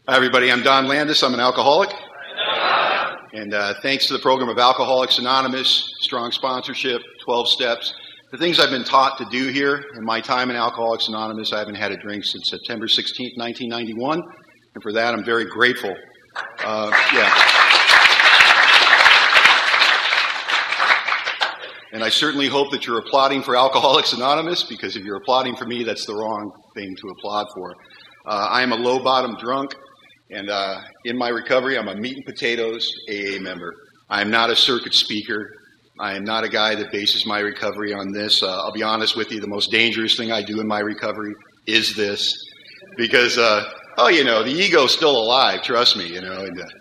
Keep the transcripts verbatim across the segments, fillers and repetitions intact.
Hi, everybody. I'm Don Landis. I'm an alcoholic. And uh, thanks to the program of Alcoholics Anonymous, strong sponsorship, twelve steps, the things I've been taught to do here in my time in Alcoholics Anonymous, I haven't had a drink since September sixteenth, nineteen ninety-one. And for that, I'm very grateful. Uh, yeah. And I certainly hope that you're applauding for Alcoholics Anonymous, because if you're applauding for me, that's the wrong thing to applaud for. Uh, I am a low-bottom drunk, and uh, in my recovery, I'm a meat and potatoes A A member. I am not a circuit speaker. I am not a guy that bases my recovery on this. Uh, I'll be honest with you, the most dangerous thing I do in my recovery is this, because, uh, oh, you know, the ego's still alive, trust me, you know, and, uh,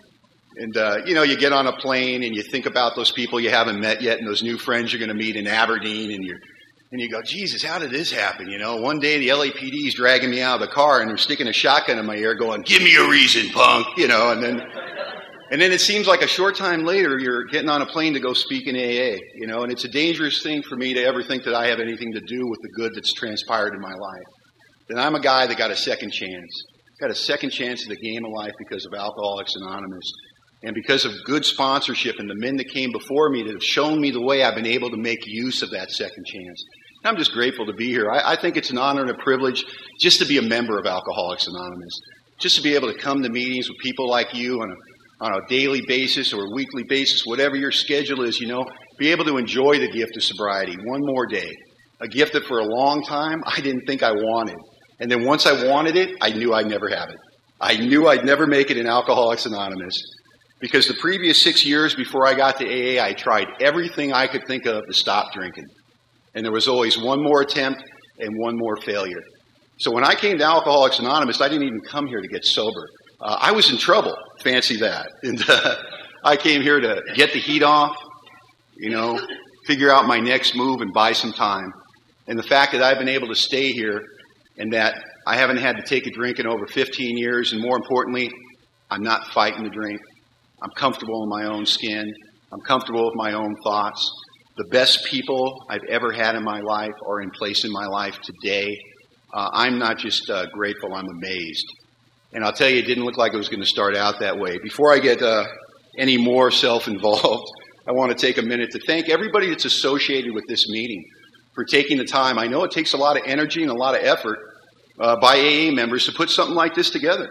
and uh, you know, you get on a plane and you think about those people you haven't met yet and those new friends you're going to meet in Aberdeen, and you're And you go, Jesus, how did this happen? You know, one day the L A P D is dragging me out of the car and they're sticking a shotgun in my ear going, give me a reason, punk, you know, and then, and then it seems like a short time later you're getting on a plane to go speak in A A, you know, and it's a dangerous thing for me to ever think that I have anything to do with the good that's transpired in my life. And I'm a guy that got a second chance, got a second chance at the game of life because of Alcoholics Anonymous. And because of good sponsorship and the men that came before me that have shown me the way, I've been able to make use of that second chance. I'm just grateful to be here. I, I think it's an honor and a privilege just to be a member of Alcoholics Anonymous, just to be able to come to meetings with people like you on a, on a daily basis or a weekly basis, whatever your schedule is, you know, be able to enjoy the gift of sobriety one more day, a gift that for a long time I didn't think I wanted. And then once I wanted it, I knew I'd never have it. I knew I'd never make it in Alcoholics Anonymous. Because the previous six years before I got to A A, I tried everything I could think of to stop drinking. And there was always one more attempt and one more failure. So when I came to Alcoholics Anonymous, I didn't even come here to get sober. Uh, I was in trouble, fancy that. And uh, I came here to get the heat off, you know, figure out my next move and buy some time. And the fact that I've been able to stay here and that I haven't had to take a drink in over fifteen years, and more importantly, I'm not fighting the drink. I'm comfortable in my own skin. I'm comfortable with my own thoughts. The best people I've ever had in my life are in place in my life today. Uh, I'm not just uh, grateful, I'm amazed. And I'll tell you, it didn't look like it was going to start out that way. Before I get uh, any more self-involved, I want to take a minute to thank everybody that's associated with this meeting for taking the time. I know it takes a lot of energy and a lot of effort uh, by A A members to put something like this together.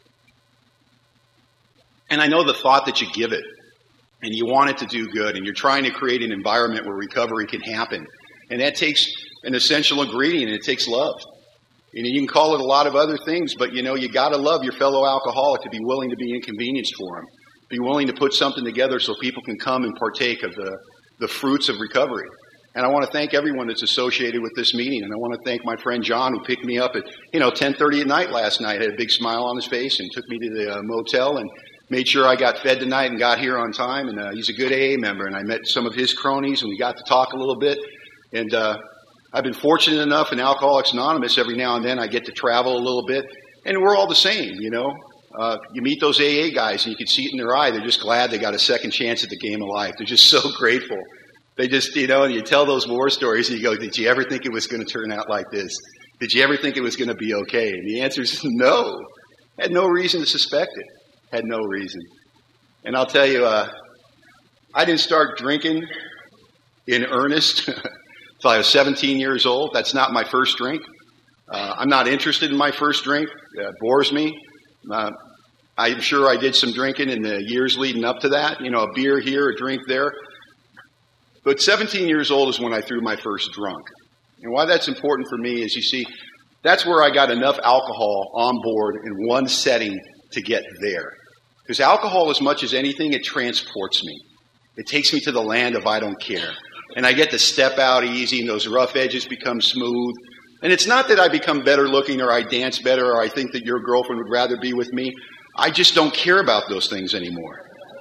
And I know the thought that you give it, and you want it to do good, and you're trying to create an environment where recovery can happen. And that takes an essential ingredient, and it takes love. You know, you can call it a lot of other things, but, you know, you got to love your fellow alcoholic to be willing to be inconvenienced for them, be willing to put something together so people can come and partake of the, the fruits of recovery. And I want to thank everyone that's associated with this meeting, and I want to thank my friend John, who picked me up at, you know, ten thirty at night last night, had a big smile on his face, and took me to the uh, motel and made sure I got fed tonight and got here on time. And uh, he's a good A A member, and I met some of his cronies, and we got to talk a little bit. And uh, I've been fortunate enough in Alcoholics Anonymous, every now and then I get to travel a little bit, and we're all the same, you know. Uh, you meet those A A guys, and you can see it in their eye. They're just glad they got a second chance at the game of life. They're just so grateful. They just, you know, and you tell those war stories, and you go, did you ever think it was going to turn out like this? Did you ever think it was going to be okay? And the answer is no. Had no reason to suspect it. Had no reason. And I'll tell you, uh, I didn't start drinking in earnest until I was seventeen years old. That's not my first drink. Uh, I'm not interested in my first drink. It bores me. Uh, I'm sure I did some drinking in the years leading up to that. You know, a beer here, a drink there. But seventeen years old is when I threw my first drunk. And why that's important for me is, you see, that's where I got enough alcohol on board in one setting to get there. Because alcohol, as much as anything, it transports me. It takes me to the land of I don't care. And I get to step out easy, and those rough edges become smooth. And it's not that I become better looking, or I dance better, or I think that your girlfriend would rather be with me. I just don't care about those things anymore.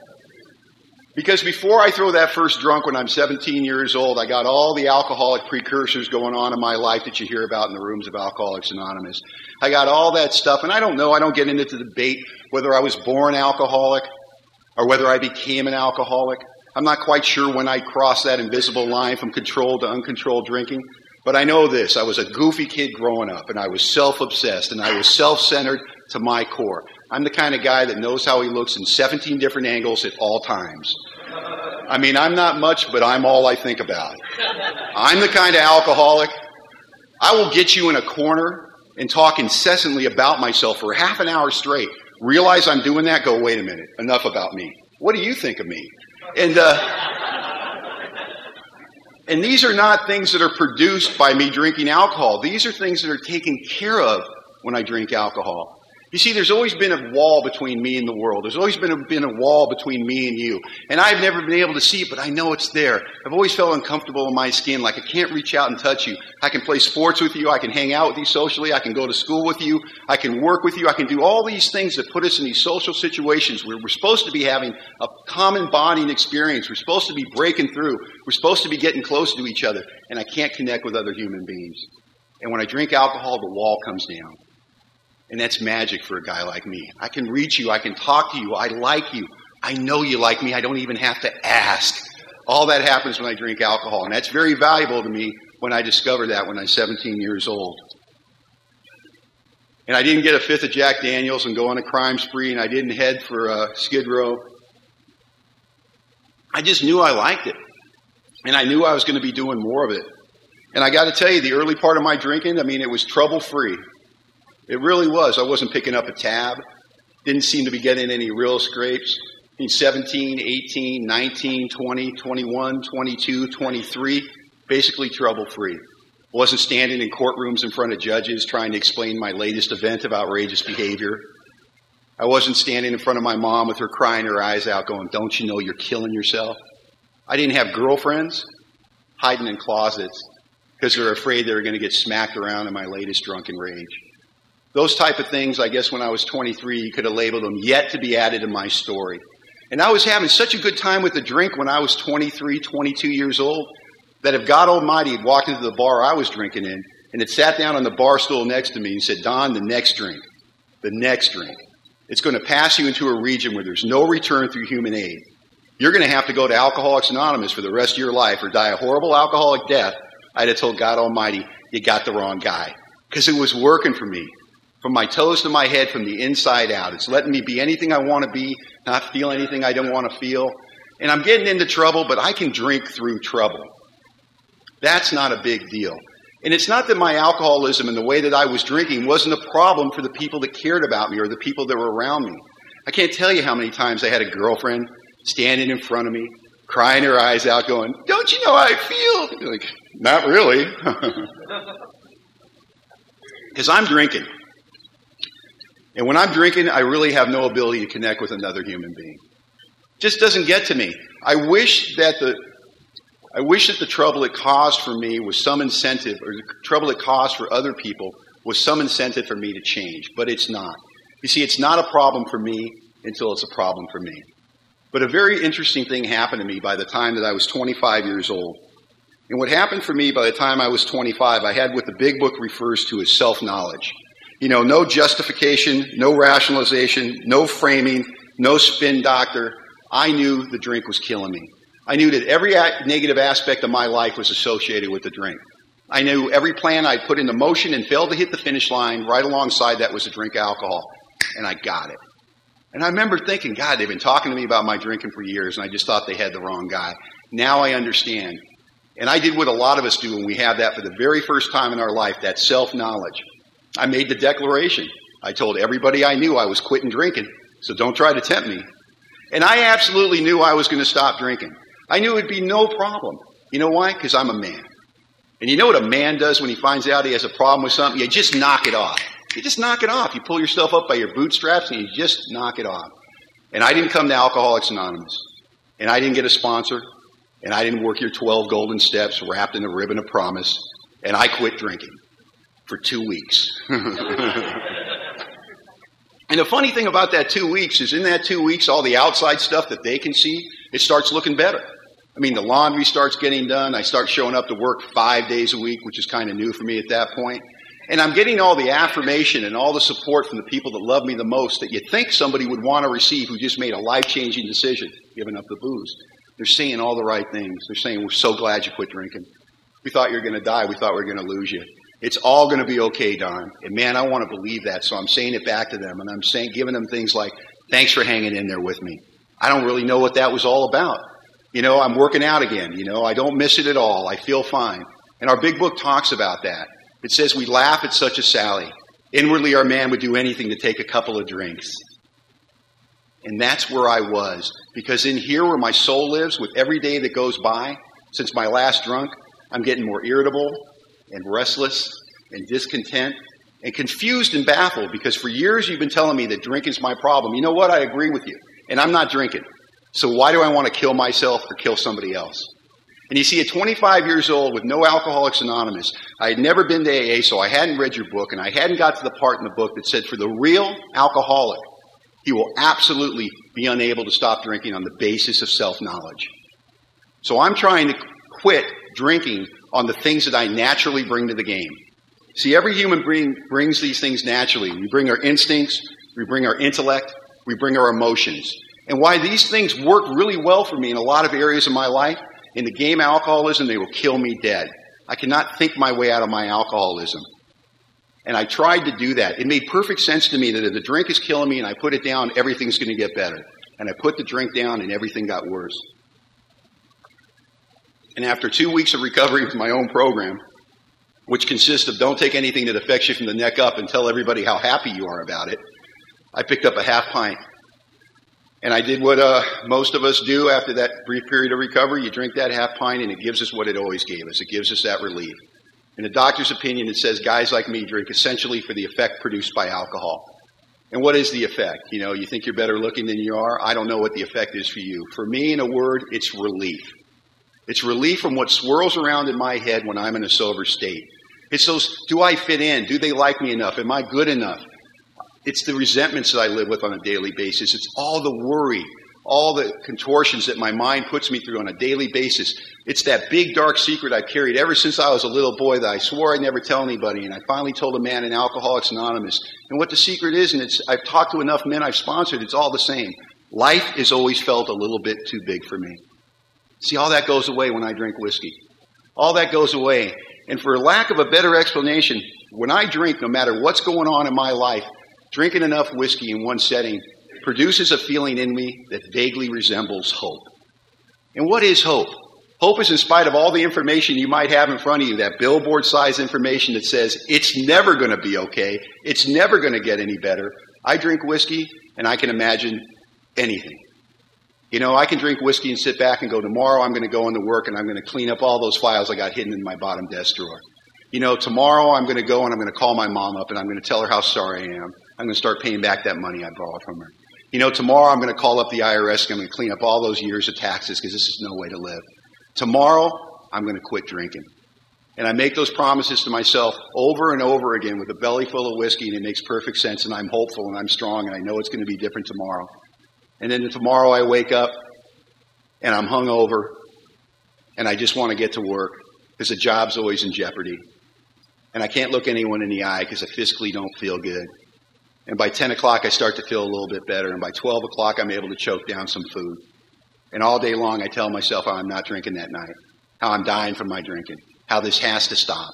Because before I throw that first drunk when I'm seventeen years old, I got all the alcoholic precursors going on in my life that you hear about in the rooms of Alcoholics Anonymous. I got all that stuff, and I don't know, I don't get into the debate whether I was born alcoholic or whether I became an alcoholic. I'm not quite sure when I crossed that invisible line from controlled to uncontrolled drinking. But I know this, I was a goofy kid growing up, and I was self-obsessed, and I was self-centered to my core. I'm the kind of guy that knows how he looks in seventeen different angles at all times. I mean, I'm not much, but I'm all I think about. I'm the kind of alcoholic, I will get you in a corner and talk incessantly about myself for half an hour straight. Realize I'm doing that, go, wait a minute, enough about me. What do you think of me? And, uh, and these are not things that are produced by me drinking alcohol. These are things that are taken care of when I drink alcohol. You see, there's always been a wall between me and the world. There's always been a, been a wall between me and you. And I've never been able to see it, but I know it's there. I've always felt uncomfortable in my skin, like I can't reach out and touch you. I can play sports with you. I can hang out with you socially. I can go to school with you. I can work with you. I can do all these things that put us in these social situations where we're supposed to be having a common bonding experience. We're supposed to be breaking through. We're supposed to be getting close to each other. And I can't connect with other human beings. And when I drink alcohol, the wall comes down. And that's magic for a guy like me. I can reach you. I can talk to you. I like you. I know you like me. I don't even have to ask. All that happens when I drink alcohol. And that's very valuable to me when I discovered that when I was seventeen years old. And I didn't get a fifth of Jack Daniels and go on a crime spree, and I didn't head for uh, Skid Row. I just knew I liked it. And I knew I was going to be doing more of it. And I got to tell you, the early part of my drinking, I mean, it was trouble-free. It really was. I wasn't picking up a tab. Didn't seem to be getting any real scrapes. I mean, seventeen, eighteen, nineteen, twenty, twenty-one, twenty-two, twenty-three, basically trouble-free. Wasn't standing in courtrooms in front of judges trying to explain my latest event of outrageous behavior. I wasn't standing in front of my mom with her crying her eyes out going, "Don't you know you're killing yourself?" I didn't have girlfriends hiding in closets because they're afraid they were going to get smacked around in my latest drunken rage. Those type of things, I guess when I was twenty-three, you could have labeled them yet to be added to my story. And I was having such a good time with the drink when I was twenty-three, twenty-two years old, that if God Almighty had walked into the bar I was drinking in and had sat down on the bar stool next to me and said, "Don, the next drink, the next drink, it's going to pass you into a region where there's no return through human aid. You're going to have to go to Alcoholics Anonymous for the rest of your life or die a horrible alcoholic death," I'd have told God Almighty, "You got the wrong guy." Because it was working for me. From my toes to my head, from the inside out. It's letting me be anything I want to be, not feel anything I don't want to feel. And I'm getting into trouble, but I can drink through trouble. That's not a big deal. And it's not that my alcoholism and the way that I was drinking wasn't a problem for the people that cared about me or the people that were around me. I can't tell you how many times I had a girlfriend standing in front of me, crying her eyes out, going, "Don't you know how I feel?" You're like, not really. Because I'm drinking. And when I'm drinking, I really have no ability to connect with another human being. It just doesn't get to me. I wish that the I wish that the trouble it caused for me was some incentive, or the trouble it caused for other people was some incentive for me to change, but it's not. You see, it's not a problem for me until it's a problem for me. But a very interesting thing happened to me by the time that I was twenty-five years old. And what happened for me by the time I was twenty-five, I had what the big book refers to as self-knowledge. You know, no justification, no rationalization, no framing, no spin doctor. I knew the drink was killing me. I knew that every negative aspect of my life was associated with the drink. I knew every plan I'd put into motion and failed to hit the finish line, right alongside that was to drink alcohol. And I got it. And I remember thinking, God, they've been talking to me about my drinking for years, and I just thought they had the wrong guy. Now I understand. And I did what a lot of us do when we have that for the very first time in our life, that self-knowledge. I made the declaration. I told everybody I knew I was quitting drinking, so don't try to tempt me. And I absolutely knew I was going to stop drinking. I knew it would be no problem. You know why? Because I'm a man. And you know what a man does when he finds out he has a problem with something? You just knock it off. You just knock it off. You pull yourself up by your bootstraps and you just knock it off. And I didn't come to Alcoholics Anonymous. And I didn't get a sponsor. And I didn't work your twelve golden steps wrapped in a ribbon of promise. And I quit drinking. For two weeks. And the funny thing about that two weeks is in that two weeks, all the outside stuff that they can see, it starts looking better. I mean, the laundry starts getting done. I start showing up to work five days a week, which is kind of new for me at that point. And I'm getting all the affirmation and all the support from the people that love me the most that you think somebody would want to receive who just made a life-changing decision, giving up the booze. They're saying all the right things. They're saying, "We're so glad you quit drinking. We thought you were going to die. We thought we were going to lose you. It's all going to be okay, Don. And man, I want to believe that. So I'm saying it back to them. And I'm saying, giving them things like, thanks for hanging in there with me. I don't really know what that was all about. You know, I'm working out again. You know, I don't miss it at all. I feel fine. And our big book talks about that. It says we laugh at such a sally. Inwardly, our man would do anything to take a couple of drinks. And that's where I was. Because in here where my soul lives, with every day that goes by, since my last drunk, I'm getting more irritable and restless and discontent and confused and baffled. Because for years you've been telling me that drinking's my problem. You know what? I agree with you. And I'm not drinking. So why do I want to kill myself or kill somebody else? And you see, at twenty-five years old with no Alcoholics Anonymous, I had never been to A A, so I hadn't read your book, and I hadn't got to the part in the book that said for the real alcoholic, he will absolutely be unable to stop drinking on the basis of self-knowledge. So I'm trying to quit drinking on the things that I naturally bring to the game. See, every human being brings these things naturally. We bring our instincts, we bring our intellect, we bring our emotions. And why these things work really well for me in a lot of areas of my life, in the game of alcoholism, they will kill me dead. I cannot think my way out of my alcoholism. And I tried to do that. It made perfect sense to me that if the drink is killing me and I put it down, everything's going to get better. And I put the drink down and everything got worse. And after two weeks of recovery with my own program, which consists of don't take anything that affects you from the neck up and tell everybody how happy you are about it, I picked up a half pint. And I did what uh, most of us do after that brief period of recovery. You drink that half pint and it gives us what it always gave us. It gives us that relief. In the doctor's opinion, it says guys like me drink essentially for the effect produced by alcohol. And what is the effect? You know, you think you're better looking than you are? I don't know what the effect is for you. For me, in a word, it's relief. It's relief from what swirls around in my head when I'm in a sober state. It's those, do I fit in? Do they like me enough? Am I good enough? It's the resentments that I live with on a daily basis. It's all the worry, all the contortions that my mind puts me through on a daily basis. It's that big, dark secret I've carried ever since I was a little boy that I swore I'd never tell anybody. And I finally told a man in Alcoholics Anonymous. And what the secret is, and it's, I've talked to enough men I've sponsored, it's all the same. Life has always felt a little bit too big for me. See, all that goes away when I drink whiskey. All that goes away. And for lack of a better explanation, when I drink, no matter what's going on in my life, drinking enough whiskey in one setting produces a feeling in me that vaguely resembles hope. And what is hope? Hope is in spite of all the information you might have in front of you, that billboard-sized information that says it's never going to be okay, it's never going to get any better. I drink whiskey and I can imagine anything. You know, I can drink whiskey and sit back and go, tomorrow I'm going to go into work and I'm going to clean up all those files I got hidden in my bottom desk drawer. You know, tomorrow I'm going to go and I'm going to call my mom up and I'm going to tell her how sorry I am. I'm going to start paying back that money I borrowed from her. You know, tomorrow I'm going to call up the I R S and I'm going to clean up all those years of taxes because this is no way to live. Tomorrow I'm going to quit drinking. And I make those promises to myself over and over again with a belly full of whiskey, and it makes perfect sense, and I'm hopeful and I'm strong and I know it's going to be different tomorrow. And then tomorrow I wake up and I'm hungover and I just want to get to work because the job's always in jeopardy. And I can't look anyone in the eye because I physically don't feel good. And by ten o'clock, I start to feel a little bit better. And by twelve o'clock, I'm able to choke down some food. And all day long, I tell myself how I'm not drinking that night, how I'm dying from my drinking, how this has to stop.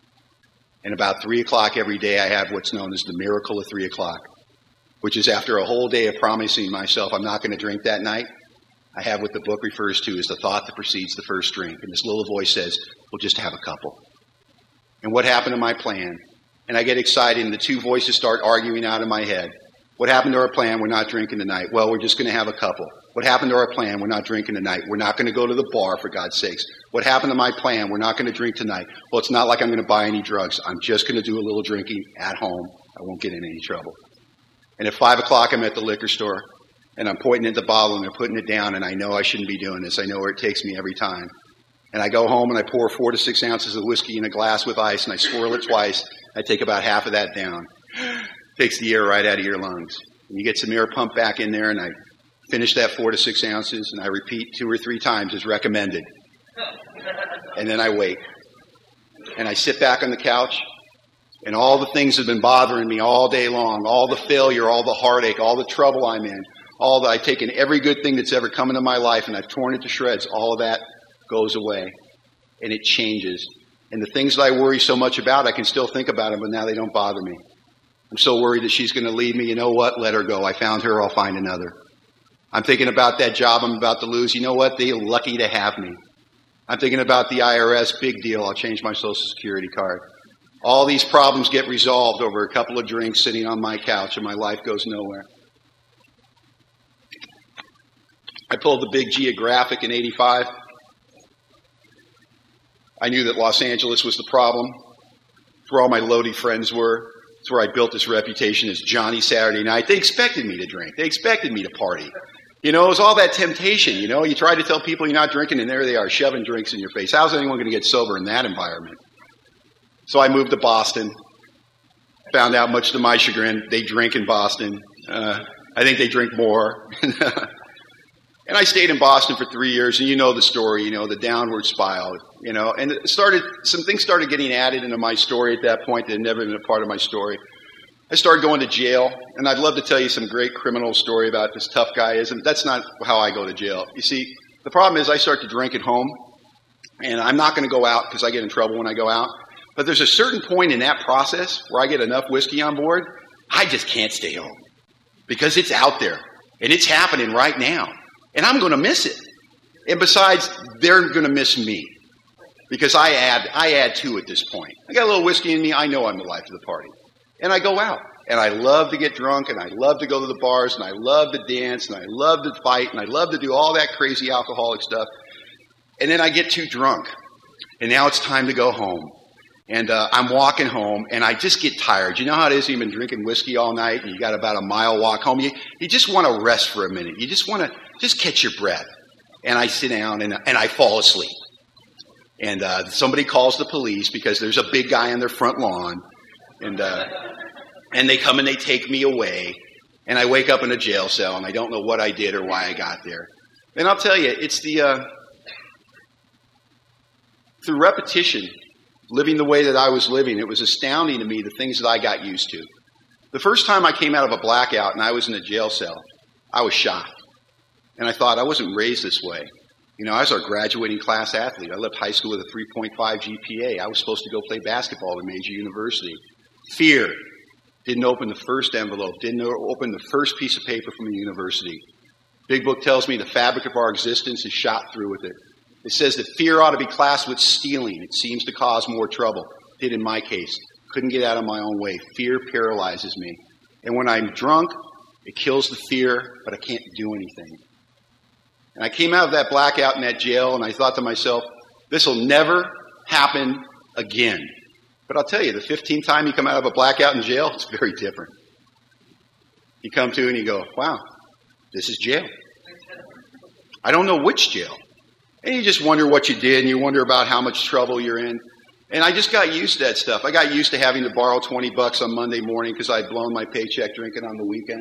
And about three o'clock every day, I have what's known as the miracle of three o'clock, which is after a whole day of promising myself I'm not going to drink that night, I have what the book refers to as the thought that precedes the first drink. And this little voice says, we'll just have a couple. And what happened to my plan? And I get excited, and the two voices start arguing out in my head. What happened to our plan? We're not drinking tonight. Well, we're just going to have a couple. What happened to our plan? We're not drinking tonight. We're not going to go to the bar, for God's sakes. What happened to my plan? We're not going to drink tonight. Well, it's not like I'm going to buy any drugs. I'm just going to do a little drinking at home. I won't get in any trouble. And at five o'clock, I'm at the liquor store, and I'm pointing at the bottle, and they're putting it down, and I know I shouldn't be doing this. I know where it takes me every time. And I go home and I pour four to six ounces of whiskey in a glass with ice and I swirl it twice. I take about half of that down. Takes the air right out of your lungs. And you get some air pumped back in there and I finish that four to six ounces and I repeat two or three times as recommended. And then I wait. And I sit back on the couch and all the things that have been bothering me all day long, all the failure, all the heartache, all the trouble I'm in, all that I've taken every good thing that's ever come into my life and I've torn it to shreds, all of that goes away, and it changes. And the things that I worry so much about, I can still think about them, but now they don't bother me. I'm so worried that she's going to leave me. You know what? Let her go. I found her. I'll find another. I'm thinking about that job I'm about to lose. You know what? They're lucky to have me. I'm thinking about the I R S. Big deal. I'll change my Social Security card. All these problems get resolved over a couple of drinks sitting on my couch, and my life goes nowhere. I pulled the big Geographic in eighty-five. I knew that Los Angeles was the problem. It's where all my loady friends were. It's where I built this reputation as Johnny Saturday Night. They expected me to drink. They expected me to party. You know, it was all that temptation, you know. You try to tell people you're not drinking, and there they are, shoving drinks in your face. How's anyone going to get sober in that environment? So I moved to Boston. Found out, much to my chagrin, they drink in Boston. Uh, I think they drink more. And I stayed in Boston for three years, and you know the story, you know, the downward spiral, you know. And it started, some things started getting added into my story at that point that had never been a part of my story. I started going to jail, and I'd love to tell you some great criminal story about this tough guy is, and that's not how I go to jail. You see, the problem is I start to drink at home, and I'm not going to go out because I get in trouble when I go out. But there's a certain point in that process where I get enough whiskey on board, I just can't stay home because it's out there, and it's happening right now. And I'm going to miss it. And besides, they're going to miss me because I add I add to at this point. I got a little whiskey in me. I know I'm the life of the party. And I go out. And I love to get drunk. And I love to go to the bars. And I love to dance. And I love to fight. And I love to do all that crazy alcoholic stuff. And then I get too drunk. And now it's time to go home. And uh, I'm walking home, and I just get tired. You know how it is? You've been drinking whiskey all night, and you got about a mile walk home. You, you just want to rest for a minute. You just want to just catch your breath. And I sit down, and, and I fall asleep. And uh, somebody calls the police because there's a big guy on their front lawn. And uh, and they come and they take me away. And I wake up in a jail cell, and I don't know what I did or why I got there. And I'll tell you, it's the uh, through repetition, living the way that I was living, it was astounding to me the things that I got used to. The first time I came out of a blackout and I was in a jail cell, I was shocked. And I thought, I wasn't raised this way. You know, I was our graduating class athlete. I left high school with a three point five G P A. I was supposed to go play basketball at a major university. Fear didn't open the first envelope, didn't open the first piece of paper from the university. Big Book tells me the fabric of our existence is shot through with it. It says that fear ought to be classed with stealing. It seems to cause more trouble. It did in my case. Couldn't get out of my own way. Fear paralyzes me. And when I'm drunk, it kills the fear, but I can't do anything. And I came out of that blackout in that jail, and I thought to myself, this will never happen again. But I'll tell you, the fifteenth time you come out of a blackout in jail, it's very different. You come to and you go, wow, this is jail. I don't know which jail. And you just wonder what you did, and you wonder about how much trouble you're in. And I just got used to that stuff. I got used to having to borrow twenty bucks on Monday morning because I'd blown my paycheck drinking on the weekend.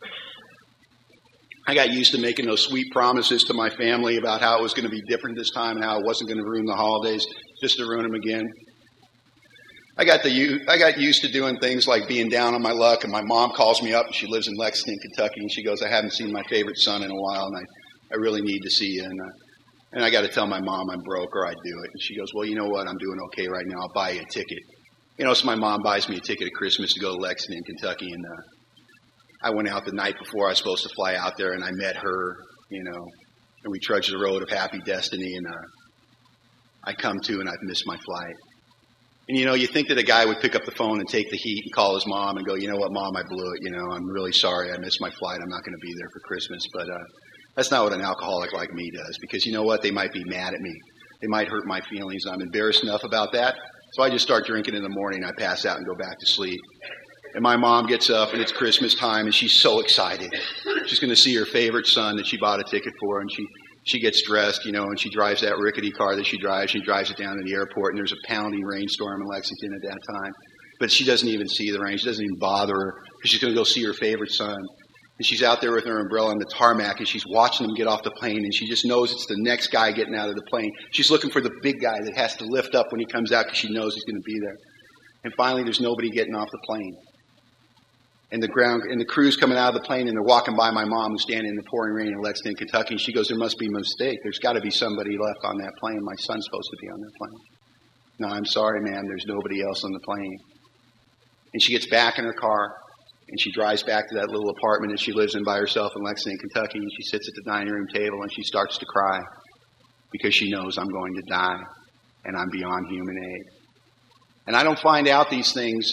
I got used to making those sweet promises to my family about how it was going to be different this time and how it wasn't going to ruin the holidays, just to ruin them again. I got the I got used to doing things like being down on my luck, and my mom calls me up, and she lives in Lexington, Kentucky, and she goes, I haven't seen my favorite son in a while, and I, I really need to see you. And, uh, and I got to tell my mom I'm broke or I'd do it. And she goes, well, you know what? I'm doing okay right now. I'll buy you a ticket. You know, so my mom buys me a ticket at Christmas to go to Lexington, Kentucky, and uh, I went out the night before I was supposed to fly out there, and I met her, you know, and we trudged the road of happy destiny, and uh, I come to, and I've missed my flight. And, you know, you think that a guy would pick up the phone and take the heat and call his mom and go, you know what, Mom, I blew it. You know, I'm really sorry. I missed my flight. I'm not going to be there for Christmas. But uh, that's not what an alcoholic like me does, because you know what? They might be mad at me. They might hurt my feelings. I'm embarrassed enough about that. So I just start drinking in the morning. I pass out and go back to sleep. And my mom gets up, and it's Christmas time, and she's so excited. She's going to see her favorite son that she bought a ticket for, and she she gets dressed, you know, and she drives that rickety car that she drives. She drives it down to the airport, and there's a pounding rainstorm in Lexington at that time. But she doesn't even see the rain. She doesn't even bother her because she's going to go see her favorite son. And she's out there with her umbrella on the tarmac, and she's watching them get off the plane, and she just knows it's the next guy getting out of the plane. She's looking for the big guy that has to lift up when he comes out because she knows he's going to be there. And finally, there's nobody getting off the plane. And the ground and the crew's coming out of the plane, and they're walking by my mom, who's standing in the pouring rain in Lexington, Kentucky. And she goes, there must be a mistake. There's got to be somebody left on that plane. My son's supposed to be on that plane. No, I'm sorry, ma'am, there's nobody else on the plane. And she gets back in her car, and she drives back to that little apartment that she lives in by herself in Lexington, Kentucky, and she sits at the dining room table and she starts to cry because she knows I'm going to die and I'm beyond human aid. And I don't find out these things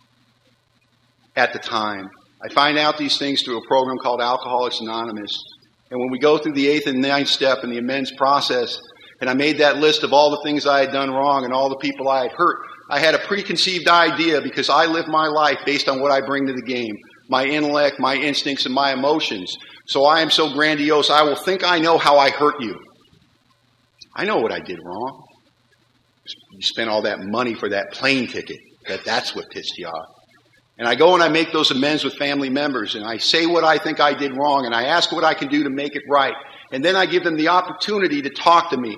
at the time. I find out these things through a program called Alcoholics Anonymous. And when we go through the eighth and ninth step in the amends process, and I made that list of all the things I had done wrong and all the people I had hurt, I had a preconceived idea because I live my life based on what I bring to the game, my intellect, my instincts, and my emotions. So I am so grandiose, I will think I know how I hurt you. I know what I did wrong. You spent all that money for that plane ticket. That that's what pissed you off. And I go and I make those amends with family members, and I say what I think I did wrong, and I ask what I can do to make it right. And then I give them the opportunity to talk to me.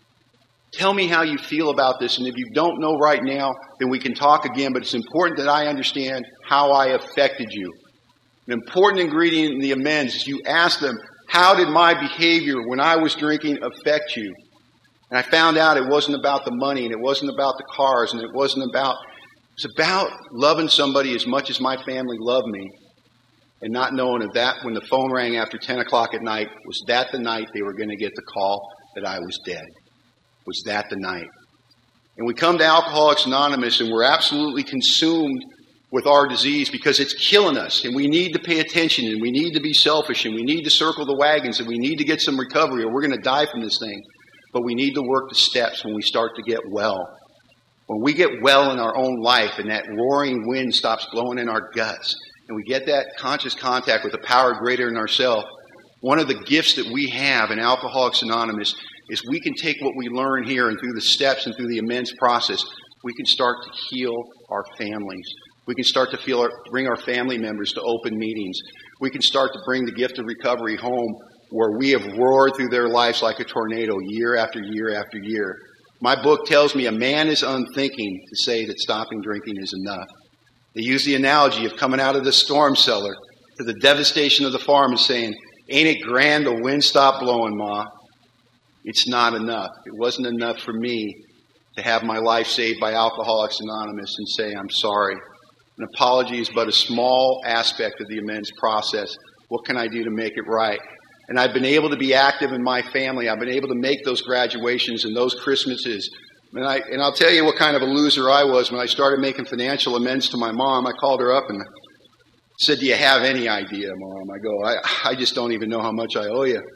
Tell me how you feel about this, and if you don't know right now, then we can talk again, but it's important that I understand how I affected you. An important ingredient in the amends is you ask them, how did my behavior when I was drinking affect you? And I found out it wasn't about the money, and it wasn't about the cars, and it wasn't about, it was about loving somebody as much as my family loved me, and not knowing if that, when the phone rang after ten o'clock at night, was that the night they were going to get the call that I was dead? Was that the night? And we come to Alcoholics Anonymous, and we're absolutely consumed with our disease because it's killing us, and we need to pay attention, and we need to be selfish, and we need to circle the wagons, and we need to get some recovery, or we're going to die from this thing. But we need to work the steps when we start to get well. When we get well in our own life and that roaring wind stops blowing in our guts and we get that conscious contact with a power greater than ourselves, one of the gifts that we have in Alcoholics Anonymous is we can take what we learn here and through the steps and through the amends process, we can start to heal our families. We can start to feel our, bring our family members to open meetings. We can start to bring the gift of recovery home where we have roared through their lives like a tornado year after year after year. My book tells me a man is unthinking to say that stopping drinking is enough. They use the analogy of coming out of the storm cellar to the devastation of the farm and saying, ain't it grand the wind stopped blowing, Ma? It's not enough. It wasn't enough for me to have my life saved by Alcoholics Anonymous and say, I'm sorry. An apology is but a small aspect of the amends process. What can I do to make it right? And I've been able to be active in my family. I've been able to make those graduations and those Christmases. And, I, and I'll tell you what kind of a loser I was when I started making financial amends to my mom. I called her up and said, do you have any idea, Mom? I go, I, I just don't even know how much I owe you.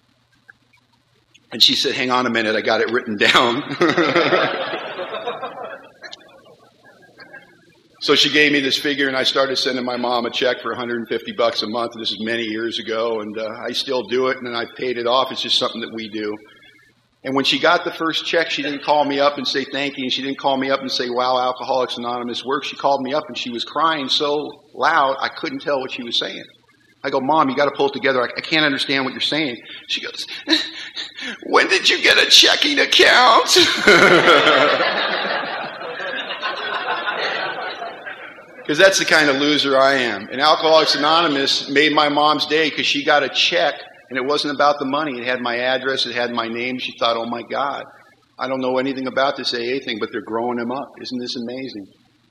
And she said, hang on a minute, I got it written down. So she gave me this figure, and I started sending my mom a check for one hundred fifty bucks a month. This is many years ago, and uh, I still do it, and then I paid it off. It's just something that we do. And when she got the first check, she didn't call me up and say thank you, and she didn't call me up and say, wow, Alcoholics Anonymous works. She called me up, and she was crying so loud, I couldn't tell what she was saying. I go, Mom, you got to pull it together. I, I can't understand what you're saying. She goes, when did you get a checking account? Because that's the kind of loser I am. And Alcoholics Anonymous made my mom's day because she got a check, and it wasn't about the money. It had my address. It had my name. She thought, oh, my God, I don't know anything about this A A thing, but they're growing them up. Isn't this amazing?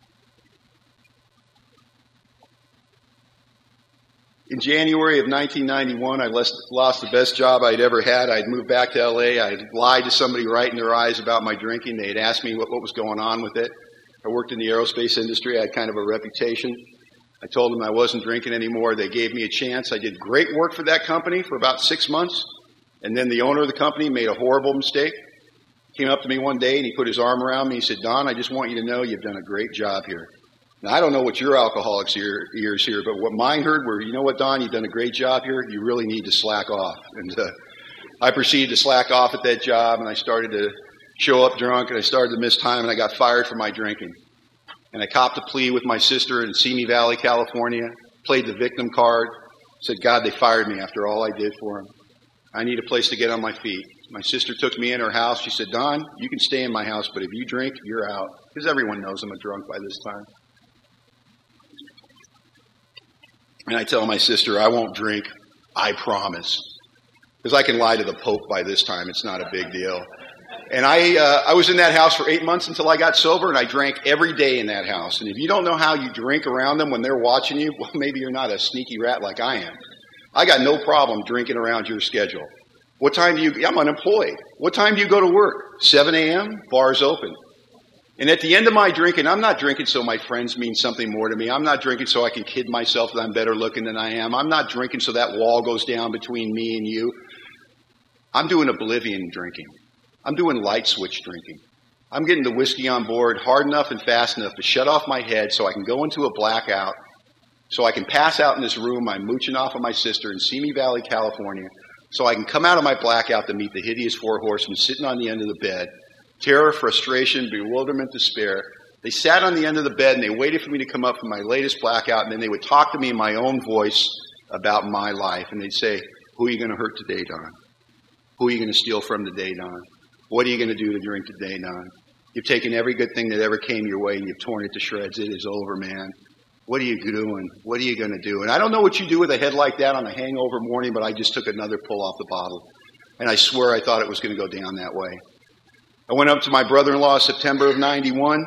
In January of nineteen ninety-one, I lost the best job I'd ever had. I'd moved back to L A. I'd lied to somebody right in their eyes about my drinking. They had asked me what, what was going on with it. I worked in the aerospace industry. I had kind of a reputation. I told them I wasn't drinking anymore. They gave me a chance. I did great work for that company for about six months. And then the owner of the company made a horrible mistake. He came up to me one day and he put his arm around me. He said, Don, I just want you to know you've done a great job here. Now, I don't know what your alcoholics' ear, ears here, but what mine heard were, you know what, Don, you've done a great job here. You really need to slack off. And uh, I proceeded to slack off at that job, and I started to show up drunk, and I started to miss time, and I got fired for my drinking. And I copped a plea with my sister in Simi Valley, California, played the victim card, said, God, they fired me after all I did for them. I need a place to get on my feet. My sister took me in her house. She said, Don, you can stay in my house, but if you drink, you're out. Because everyone knows I'm a drunk by this time. And I tell my sister, I won't drink, I promise. Because I can lie to the Pope by this time. It's not a big deal. And I, uh, I was in that house for eight months until I got sober, and I drank every day in that house. And if you don't know how you drink around them when they're watching you, well, maybe you're not a sneaky rat like I am. I got no problem drinking around your schedule. What time do you, I'm unemployed. What time do you go to work? seven a.m., bars open. And at the end of my drinking, I'm not drinking so my friends mean something more to me. I'm not drinking so I can kid myself that I'm better looking than I am. I'm not drinking so that wall goes down between me and you. I'm doing oblivion drinking. I'm doing light switch drinking. I'm getting the whiskey on board hard enough and fast enough to shut off my head so I can go into a blackout, so I can pass out in this room I'm mooching off of my sister in Simi Valley, California, so I can come out of my blackout to meet the hideous four horsemen sitting on the end of the bed. Terror, frustration, bewilderment, despair. They sat on the end of the bed and they waited for me to come up from my latest blackout, and then they would talk to me in my own voice about my life. And they'd say, who are you going to hurt today, Don? Who are you going to steal from today, Don? What are you going to do to drink today, Don? You've taken every good thing that ever came your way and you've torn it to shreds. It is over, man. What are you doing? What are you going to do? And I don't know what you do with a head like that on a hangover morning, but I just took another pull off the bottle. And I swear I thought it was going to go down that way. I went up to my brother-in-law September of ninety-one.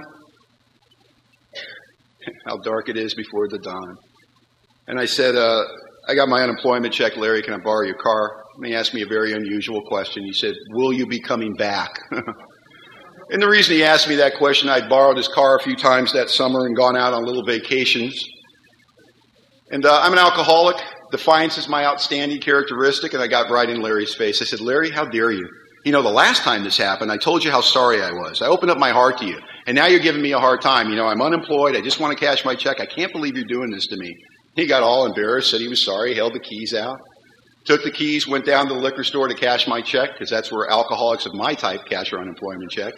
How dark it is before the dawn. And I said, uh, I got my unemployment check, Larry, can I borrow your car? And he asked me a very unusual question. He said, will you be coming back? And the reason he asked me that question, I'd borrowed his car a few times that summer and gone out on little vacations. And uh, I'm an alcoholic. Defiance is my outstanding characteristic, and I got right in Larry's face. I said, Larry, how dare you? You know, the last time this happened, I told you how sorry I was. I opened up my heart to you, and now you're giving me a hard time. You know, I'm unemployed. I just want to cash my check. I can't believe you're doing this to me. He got all embarrassed, said he was sorry, held the keys out. Took the keys, went down to the liquor store to cash my check, because that's where alcoholics of my type cash their unemployment checks.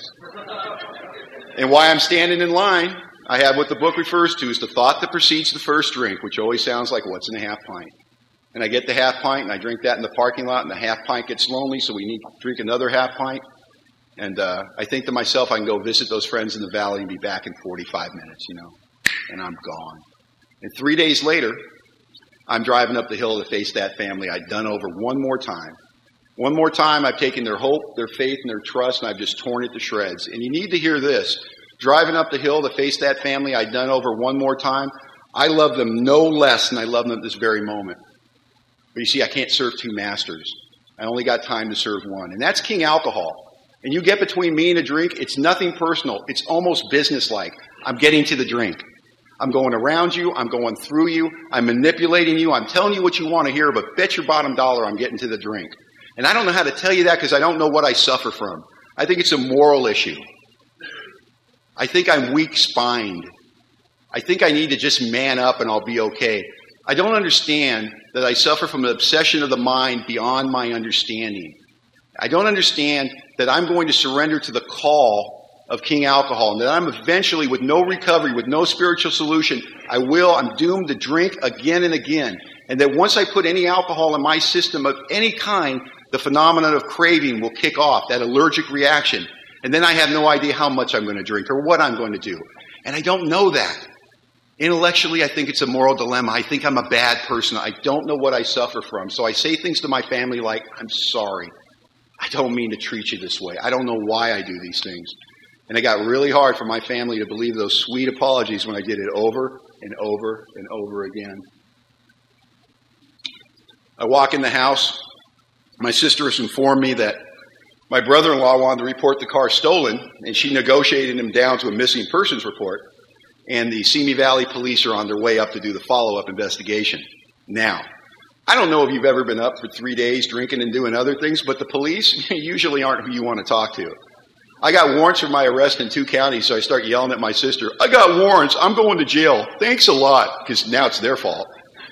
And while I'm standing in line, I have what the book refers to as the thought that precedes the first drink, which always sounds like, what's in a half pint? And I get the half pint, and I drink that in the parking lot, and the half pint gets lonely, so we need to drink another half pint. And uh, I think to myself, I can go visit those friends in the valley and be back in forty-five minutes, you know, and I'm gone. And three days later, I'm driving up the hill to face that family I'd done over one more time. One more time, I've taken their hope, their faith, and their trust, and I've just torn it to shreds. And you need to hear this. Driving up the hill to face that family I'd done over one more time, I love them no less than I love them at this very moment. But you see, I can't serve two masters. I only got time to serve one. And that's King Alcohol. And you get between me and a drink, it's nothing personal. It's almost businesslike. I'm getting to the drink. I'm going around you. I'm going through you. I'm manipulating you. I'm telling you what you want to hear, but bet your bottom dollar I'm getting to the drink. And I don't know how to tell you that because I don't know what I suffer from. I think it's a moral issue. I think I'm weak-spined. I think I need to just man up and I'll be okay. I don't understand that I suffer from an obsession of the mind beyond my understanding. I don't understand that I'm going to surrender to the call of King Alcohol, and that I'm eventually, with no recovery, with no spiritual solution, I will, I'm doomed to drink again and again. And that once I put any alcohol in my system of any kind, the phenomenon of craving will kick off, that allergic reaction. And then I have no idea how much I'm going to drink or what I'm going to do. And I don't know that. Intellectually, I think it's a moral dilemma. I think I'm a bad person. I don't know what I suffer from. So I say things to my family like, I'm sorry. I don't mean to treat you this way. I don't know why I do these things. And it got really hard for my family to believe those sweet apologies when I did it over and over and over again. I walk in the house. My sister has informed me that my brother-in-law wanted to report the car stolen, and she negotiated him down to a missing persons report. And the Simi Valley police are on their way up to do the follow-up investigation. Now, I don't know if you've ever been up for three days drinking and doing other things, but the police usually aren't who you want to talk to. I got warrants for my arrest in two counties, so I start yelling at my sister, I got warrants, I'm going to jail. Thanks a lot, because now it's their fault.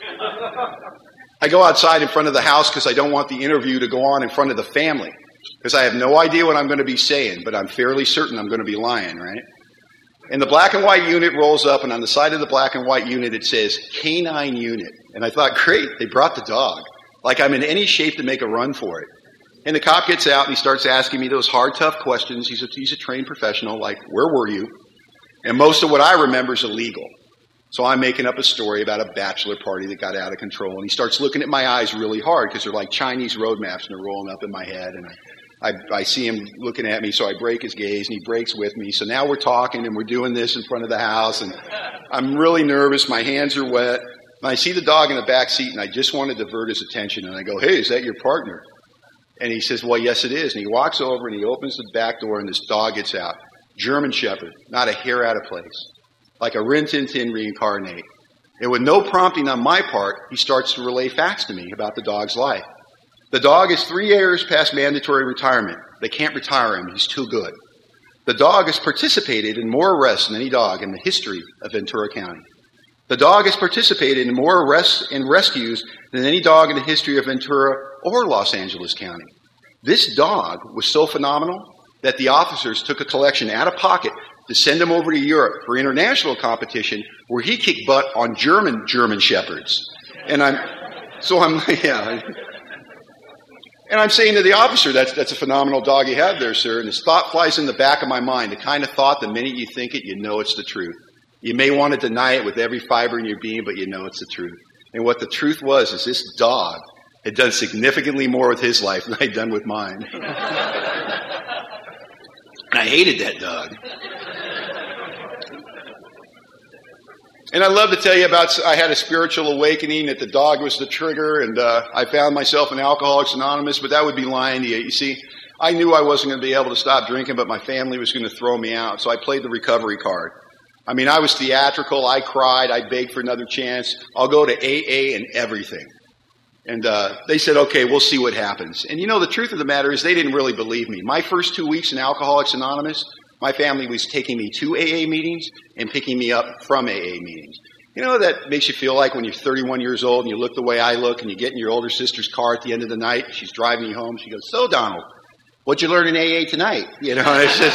I go outside in front of the house because I don't want the interview to go on in front of the family, because I have no idea what I'm going to be saying, but I'm fairly certain I'm going to be lying, right? And the black and white unit rolls up, and on the side of the black and white unit it says, Canine Unit. And I thought, great, they brought the dog. Like I'm in any shape to make a run for it. And the cop gets out, and he starts asking me those hard, tough questions. He's a, he's a trained professional, like, where were you? And most of what I remember is illegal. So I'm making up a story about a bachelor party that got out of control. And he starts looking at my eyes really hard because they're like Chinese road maps, and they're rolling up in my head. And I, I, I see him looking at me, so I break his gaze, and he breaks with me. So now we're talking, and we're doing this in front of the house, and I'm really nervous. My hands are wet. And I see the dog in the back seat, and I just want to divert his attention. And I go, hey, is that your partner? And he says, well, yes, it is. And he walks over, and he opens the back door, and this dog gets out. German Shepherd, not a hair out of place. Like a Rin Tin Tin reincarnate. And with no prompting on my part, he starts to relay facts to me about the dog's life. The dog is three years past mandatory retirement. They can't retire him. He's too good. The dog has participated in more arrests than any dog in the history of Ventura County. The dog has participated in more arrests and rescues than any dog in the history of Ventura or Los Angeles County. This dog was so phenomenal that the officers took a collection out of pocket to send him over to Europe for international competition where he kicked butt on German German Shepherds. And I'm, so I'm, yeah. And I'm saying to the officer, that's, that's a phenomenal dog you have there, sir. And this thought flies in the back of my mind, the kind of thought the minute you think it, you know it's the truth. You may want to deny it with every fiber in your being, but you know it's the truth. And what the truth was is this dog had done significantly more with his life than I'd done with mine. And I hated that dog. And I'd love to tell you about, I had a spiritual awakening that the dog was the trigger, and uh, I found myself in Alcoholics Anonymous, but that would be lying to you. You see, I knew I wasn't going to be able to stop drinking, but my family was going to throw me out, so I played the recovery card. I mean, I was theatrical. I cried. I begged for another chance. I'll go to A A and everything. And uh, they said, okay, we'll see what happens. And you know, the truth of the matter is they didn't really believe me. My first two weeks in Alcoholics Anonymous, my family was taking me to A A meetings and picking me up from A A meetings. You know, that makes you feel like when you're thirty-one years old and you look the way I look and you get in your older sister's car at the end of the night, she's driving you home, she goes, so Donald, what'd you learn in A A tonight? You know, it's just...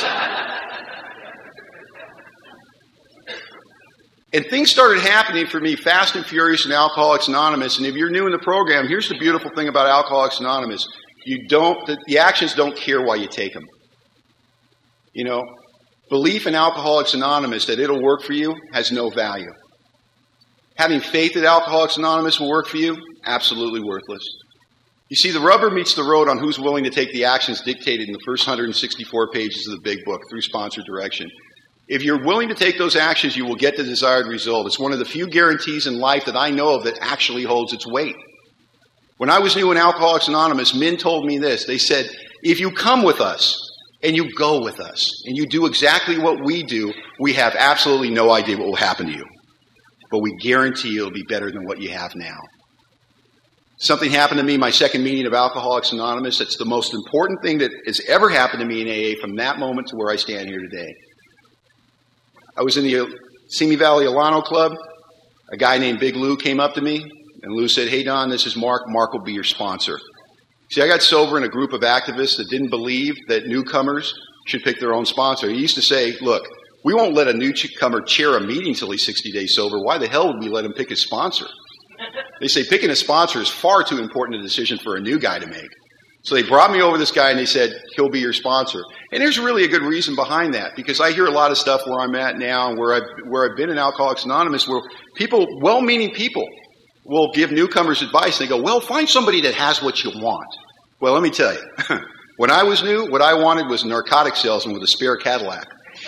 And things started happening for me fast and furious in Alcoholics Anonymous. And if you're new in the program, here's the beautiful thing about Alcoholics Anonymous. You don't, the, the actions don't care why you take them. You know, belief in Alcoholics Anonymous that it'll work for you has no value. Having faith that Alcoholics Anonymous will work for you, absolutely worthless. You see, the rubber meets the road on who's willing to take the actions dictated in the first one hundred sixty-four pages of the big book through sponsored direction. If you're willing to take those actions, you will get the desired result. It's one of the few guarantees in life that I know of that actually holds its weight. When I was new in Alcoholics Anonymous, men told me this. They said, if you come with us and you go with us and you do exactly what we do, we have absolutely no idea what will happen to you. But we guarantee it'll be better than what you have now. Something happened to me my second meeting of Alcoholics Anonymous. It's the most important thing that has ever happened to me in A A from that moment to where I stand here today. I was in the Simi Valley Alano Club. A guy named Big Lou came up to me, and Lou said, hey, Don, this is Mark. Mark will be your sponsor. See, I got sober in a group of activists that didn't believe that newcomers should pick their own sponsor. He used to say, look, we won't let a newcomer chair a meeting until he's sixty days sober. Why the hell would we let him pick his sponsor? They say picking a sponsor is far too important a decision for a new guy to make. So they brought me over this guy and they said, he'll be your sponsor. And there's really a good reason behind that, because I hear a lot of stuff where I'm at now and where I've, where I've been in Alcoholics Anonymous where people, well-meaning people, will give newcomers advice. And they go, well, find somebody that has what you want. Well, let me tell you, when I was new, what I wanted was a narcotic salesman with a spare Cadillac.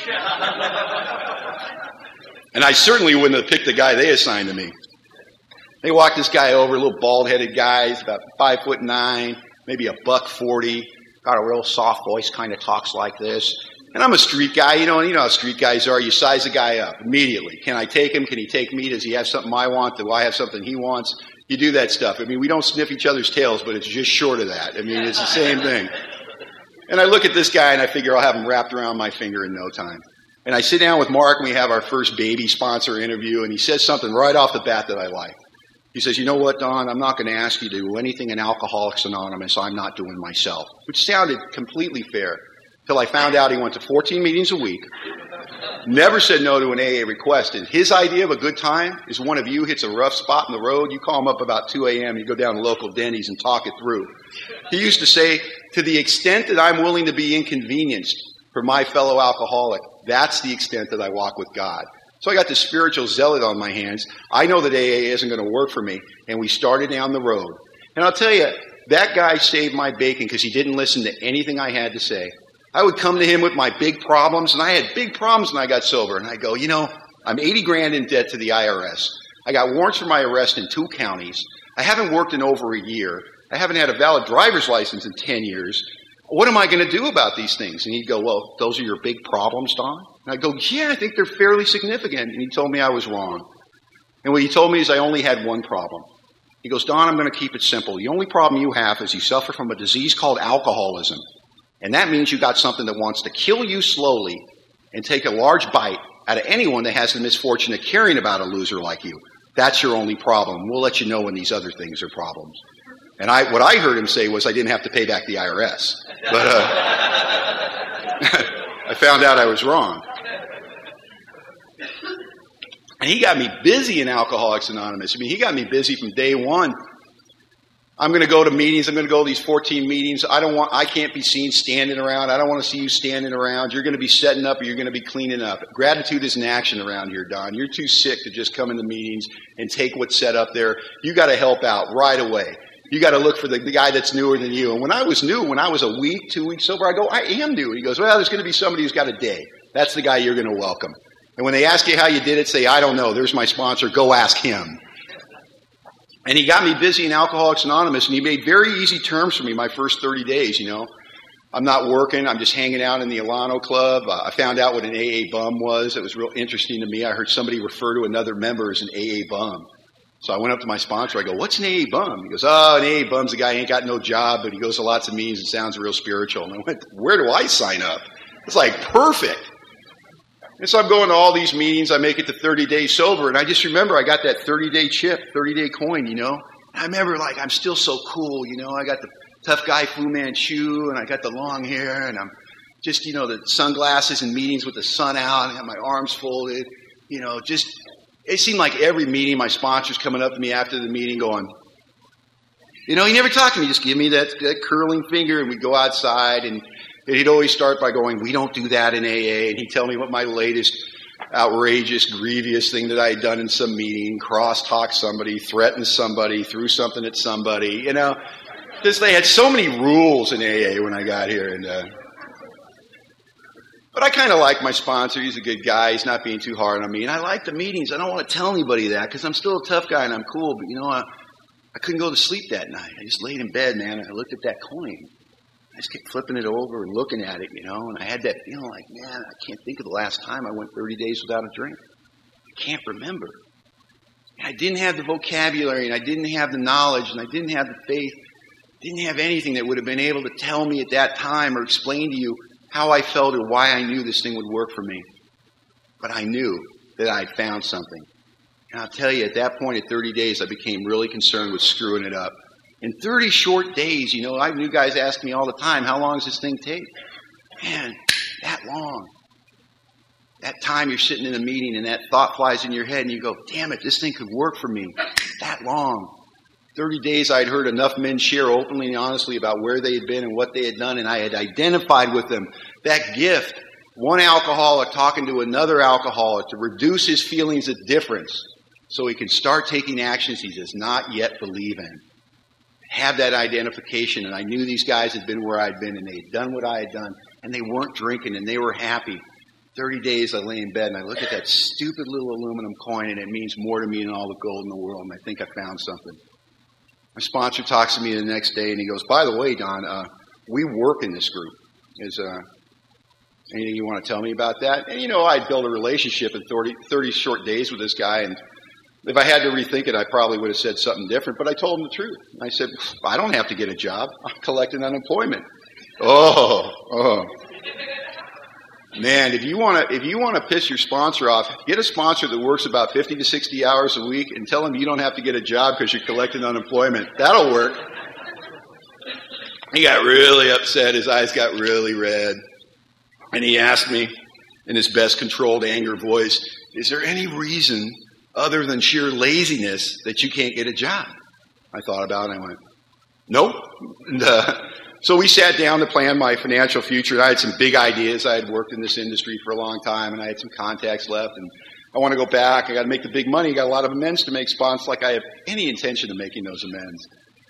And I certainly wouldn't have picked the guy they assigned to me. They walked this guy over, a little bald-headed guy, he's about five foot nine, maybe a buck forty, got a real soft voice, kind of talks like this. And I'm a street guy, you know, and you know how street guys are. You size a guy up immediately. Can I take him? Can he take me? Does he have something I want? Do I have something he wants? You do that stuff. I mean, we don't sniff each other's tails, but it's just short of that. I mean, it's the same thing. And I look at this guy and I figure I'll have him wrapped around my finger in no time. And I sit down with Mark and we have our first baby sponsor interview, and he says something right off the bat that I like. He says, you know what, Don, I'm not going to ask you to do anything in Alcoholics Anonymous I'm not doing myself, which sounded completely fair until I found out he went to fourteen meetings a week, never said no to an A A request. And his idea of a good time is one of you hits a rough spot in the road, you call him up about two a.m., you go down to local Denny's and talk it through. He used to say, to the extent that I'm willing to be inconvenienced for my fellow alcoholic, that's the extent that I walk with God. So I got this spiritual zealot on my hands. I know that A A isn't going to work for me, and we started down the road. And I'll tell you, That guy saved my bacon because he didn't listen to anything I had to say. I would come to him with my big problems, and I had big problems when I got sober. And I go, you know, I'm eighty grand in debt to the I R S. I got warrants for my arrest in two counties. I haven't worked in over a year. I haven't had a valid driver's license in ten years. What am I going to do about these things? And he'd go, well, those are your big problems, Don? And I'd go, yeah, I think they're fairly significant. And he told me I was wrong. And what he told me is I only had one problem. He goes, Don, I'm going to keep it simple. The only problem you have is you suffer from a disease called alcoholism. And that means you got something that wants to kill you slowly and take a large bite out of anyone that has the misfortune of caring about a loser like you. That's your only problem. We'll let you know when these other things are problems. And I, what I heard him say was I didn't have to pay back the I R S. But uh, I found out I was wrong. And he got me busy in Alcoholics Anonymous. I mean, he got me busy from day one. I'm going to go to meetings. I'm going to go to these fourteen meetings. I don't want, I can't be seen standing around. I don't want to see you standing around. You're going to be setting up or you're going to be cleaning up. Gratitude is an action around here, Don. You're too sick to just come into meetings and take what's set up there. You got to help out right away. You got to look for the, the guy that's newer than you. And when I was new, when I was a week, two weeks sober, I go, I am new. He goes, well, there's going to be somebody who's got a day. That's the guy you're going to welcome. And when they ask you how you did it, say, I don't know. There's my sponsor. Go ask him. And he got me busy in Alcoholics Anonymous, and he made very easy terms for me my first thirty days, you know. I'm not working. I'm just hanging out in the Alano Club. Uh, I found out what an A A bum was. It was real interesting to me. I heard somebody refer to another member as an A A bum. So I went up to my sponsor. I go, what's an A A bum? He goes, oh, an A A bum's a guy who ain't got no job, but he goes to lots of meetings and sounds real spiritual. And I went, where do I sign up? It's like perfect. And so I'm going to all these meetings. I make it to thirty days sober. And I just remember I got that thirty-day chip, thirty-day coin, you know. I remember, like, I'm still so cool, you know. I got the tough guy Fu Manchu, and I got the long hair, and I'm just, you know, the sunglasses and meetings with the sun out, and I have my arms folded, you know, just, it seemed like every meeting my sponsor's coming up to me after the meeting going, you know, he never talked to me, just give me that, that curling finger, and we'd go outside, and he'd always start by going, we don't do that in A A, and he'd tell me what my latest outrageous, grievous thing that I had done in some meeting, cross-talk somebody, threaten somebody, threw something at somebody, you know. Just they had so many rules in A A when I got here. and uh, But I kind of like my sponsor. He's a good guy. He's not being too hard on me. And I like the meetings. I don't want to tell anybody that because I'm still a tough guy and I'm cool. But, you know, I, I couldn't go to sleep that night. I just laid in bed, man, and I looked at that coin. I just kept flipping it over and looking at it, you know, and I had that feeling like, man, I can't think of the last time I went thirty days without a drink. I can't remember. And I didn't have the vocabulary, and I didn't have the knowledge, and I didn't have the faith, didn't have anything that would have been able to tell me at that time or explain to you how I felt or why I knew this thing would work for me. But I knew that I had found something. And I'll tell you, at that point, at thirty days, I became really concerned with screwing it up. In thirty short days, you know, I knew guys ask me all the time, how long does this thing take? Man, that long. That time you're sitting in a meeting and that thought flies in your head and you go, damn it, this thing could work for me. That long. thirty days I'd heard enough men share openly and honestly about where they had been and what they had done, and I had identified with them. That gift, one alcoholic talking to another alcoholic to reduce his feelings of difference so he can start taking actions he does not yet believe in. Have that identification, and I knew these guys had been where I'd been, and they had done what I had done, and they weren't drinking, and they were happy. thirty days I lay in bed, and I look at that stupid little aluminum coin, and it means more to me than all the gold in the world, and I think I found something. My sponsor talks to me the next day, and he goes, by the way, Don, uh, we work in this group. Is uh, anything you want to tell me about that? And, you know, I'd built a relationship in thirty, thirty short days with this guy, and if I had to rethink it, I probably would have said something different, but I told him the truth. I said, I don't have to get a job. I'm collecting unemployment. Oh, oh. Man, if you want to if you want to piss your sponsor off, get a sponsor that works about fifty to sixty hours a week and tell him you don't have to get a job because you're collecting unemployment. That'll work. He got really upset. His eyes got really red. And he asked me in his best controlled anger voice, is there any reason other than sheer laziness that you can't get a job? I thought about it and I went, nope. And, uh, so we sat down to plan my financial future. I had some big ideas. I had worked in this industry for a long time and I had some contacts left and I want to go back. I got to make the big money. I got a lot of amends to make, sponsors, like I have any intention of making those amends.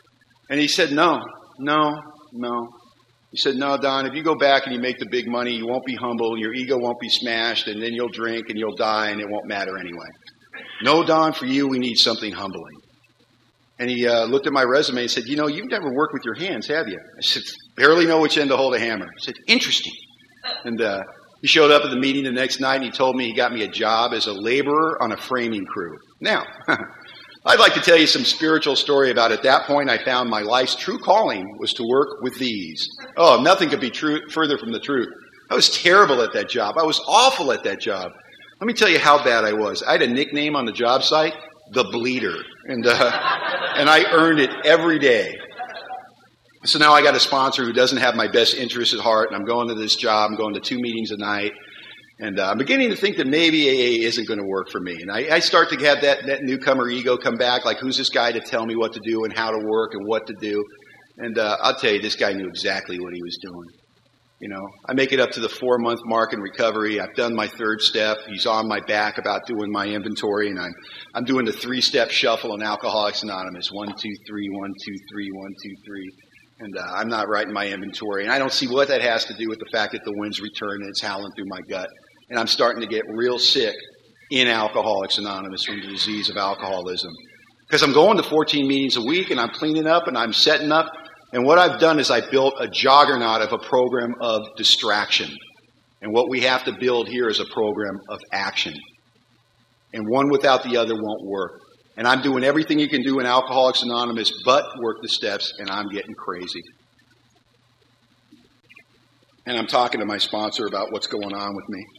And he said, no, no, no. He said, no, Don, if you go back and you make the big money, you won't be humble, your ego won't be smashed, and then you'll drink and you'll die and it won't matter anyway. No, Don, for you, we need something humbling. And he uh, looked at my resume and said, you know, you've never worked with your hands, have you? I said, barely know which end to hold a hammer. He said, interesting. And uh, he showed up at the meeting the next night and he told me he got me a job as a laborer on a framing crew. Now, I'd like to tell you some spiritual story about at that point I found my life's true calling was to work with these. Oh, nothing could be true, further from the truth. I was terrible at that job. I was awful at that job. Let me tell you how bad I was. I had a nickname on the job site, the Bleeder, and uh, and I earned it every day. So now I got a sponsor who doesn't have my best interests at heart, and I'm going to this job. I'm going to two meetings a night. And uh, I'm beginning to think that maybe A A isn't going to work for me. And I, I start to have that, that newcomer ego come back, like, who's this guy to tell me what to do and how to work and what to do? And uh, I'll tell you, this guy knew exactly what he was doing. You know, I make it up to the four-month mark in recovery. I've done my third step. He's on my back about doing my inventory, and I'm I'm doing the three-step shuffle in Alcoholics Anonymous. One, two, three, one, two, three, one, two, three. And uh, I'm not writing my inventory. And I don't see what that has to do with the fact that the wind's returned and it's howling through my gut. And I'm starting to get real sick in Alcoholics Anonymous from the disease of alcoholism. Because I'm going to fourteen meetings a week, and I'm cleaning up, and I'm setting up. And what I've done is I built a juggernaut of a program of distraction. And what we have to build here is a program of action. And one without the other won't work. And I'm doing everything you can do in Alcoholics Anonymous but work the steps, and I'm getting crazy. And I'm talking to my sponsor about what's going on with me.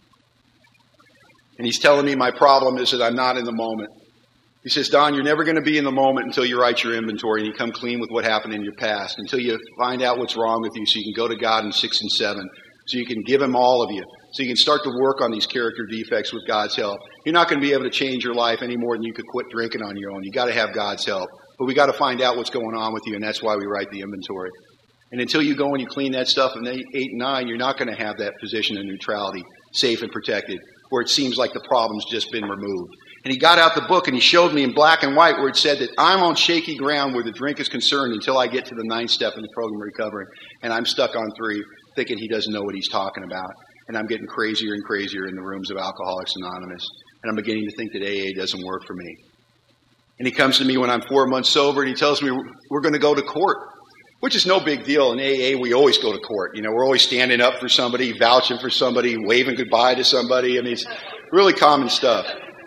And he's telling me my problem is that I'm not in the moment. He says, Don, you're never going to be in the moment until you write your inventory and you come clean with what happened in your past, until you find out what's wrong with you so you can go to God in six and seven, so you can give him all of you, so you can start to work on these character defects with God's help. You're not going to be able to change your life any more than you could quit drinking on your own. You got to have God's help. But we got to find out what's going on with you, and that's why we write the inventory. And until you go and you clean that stuff in eight, eight and nine, you're not going to have that position of neutrality, safe and protected, where it seems like the problem's just been removed. And he got out the book and he showed me in black and white where it said that I'm on shaky ground where the drink is concerned until I get to the ninth step in the program of recovery. And I'm stuck on three, thinking he doesn't know what he's talking about. And I'm getting crazier and crazier in the rooms of Alcoholics Anonymous. And I'm beginning to think that A A doesn't work for me. And he comes to me when I'm four months sober and he tells me we're going to go to court, which is no big deal. In A A, we always go to court. You know, we're always standing up for somebody, vouching for somebody, waving goodbye to somebody. I mean, it's really common stuff.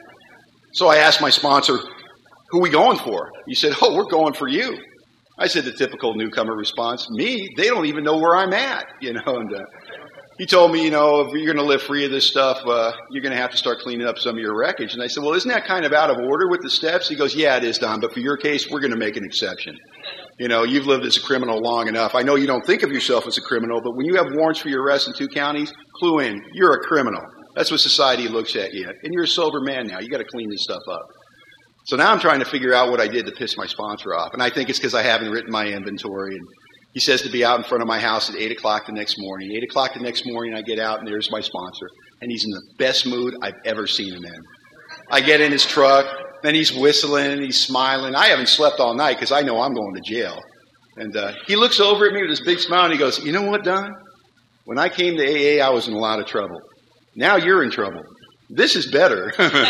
So I asked my sponsor, who are we going for? He said, oh, we're going for you. I said the typical newcomer response, me? They don't even know where I'm at, you know. And uh, he told me, you know, if you're going to live free of this stuff, uh, you're going to have to start cleaning up some of your wreckage. And I said, well, isn't that kind of out of order with the steps? He goes, yeah, it is, Don, but for your case, we're going to make an exception. You know, you've lived as a criminal long enough. I know you don't think of yourself as a criminal, but when you have warrants for your arrest in two counties, clue in, you're a criminal. That's what society looks at you. And you're a sober man now. You got to clean this stuff up. So now I'm trying to figure out what I did to piss my sponsor off. And I think it's because I haven't written my inventory. And he says to be out in front of my house at eight o'clock the next morning. eight o'clock the next morning, I get out, and there's my sponsor. And he's in the best mood I've ever seen him in. I get in his truck, then he's whistling, he's smiling. I haven't slept all night because I know I'm going to jail. And uh, he looks over at me with this big smile, and he goes, you know what, Don? When I came to A A, I was in a lot of trouble. Now you're in trouble. This is better.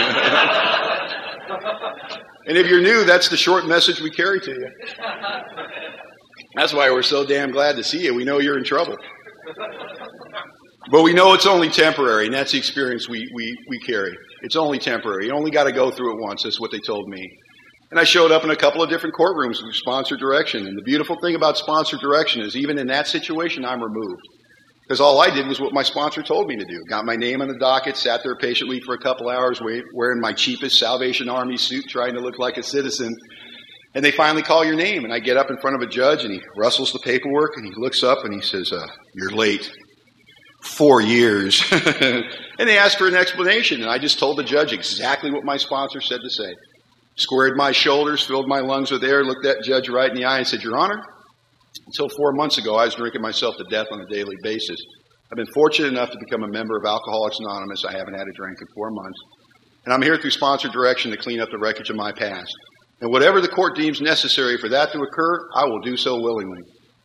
And if you're new, that's the short message we carry to you. That's why we're so damn glad to see you. We know you're in trouble. But we know it's only temporary, and that's the experience we, we, we carry. It's only temporary. You only got to go through it once. That's what they told me. And I showed up in a couple of different courtrooms with sponsor direction. And the beautiful thing about sponsor direction is even in that situation, I'm removed. Because all I did was what my sponsor told me to do. Got my name on the docket, sat there patiently for a couple hours wearing my cheapest Salvation Army suit, trying to look like a citizen. And they finally call your name. And I get up in front of a judge, and he rustles the paperwork, and he looks up, and he says, uh, you're late. Four years. And they asked for an explanation. And I just told the judge exactly what my sponsor said to say. Squared my shoulders, filled my lungs with air, looked that judge right in the eye and said, Your Honor, until four months ago, I was drinking myself to death on a daily basis. I've been fortunate enough to become a member of Alcoholics Anonymous. I haven't had a drink in four months. And I'm here through sponsor direction to clean up the wreckage of my past. And whatever the court deems necessary for that to occur, I will do so willingly.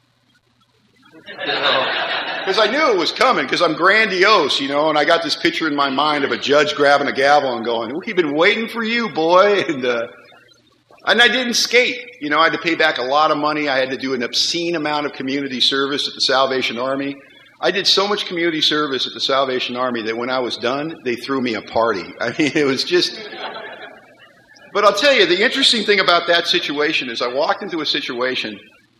Because I knew it was coming, because I'm grandiose, you know, and I got this picture in my mind of a judge grabbing a gavel and going, we've been waiting for you, boy. And, uh, and I didn't skate. You know, I had to pay back a lot of money. I had to do an obscene amount of community service at the Salvation Army. I did so much community service at the Salvation Army that when I was done, they threw me a party. I mean, it was just... But I'll tell you, the interesting thing about that situation is I walked into a situation,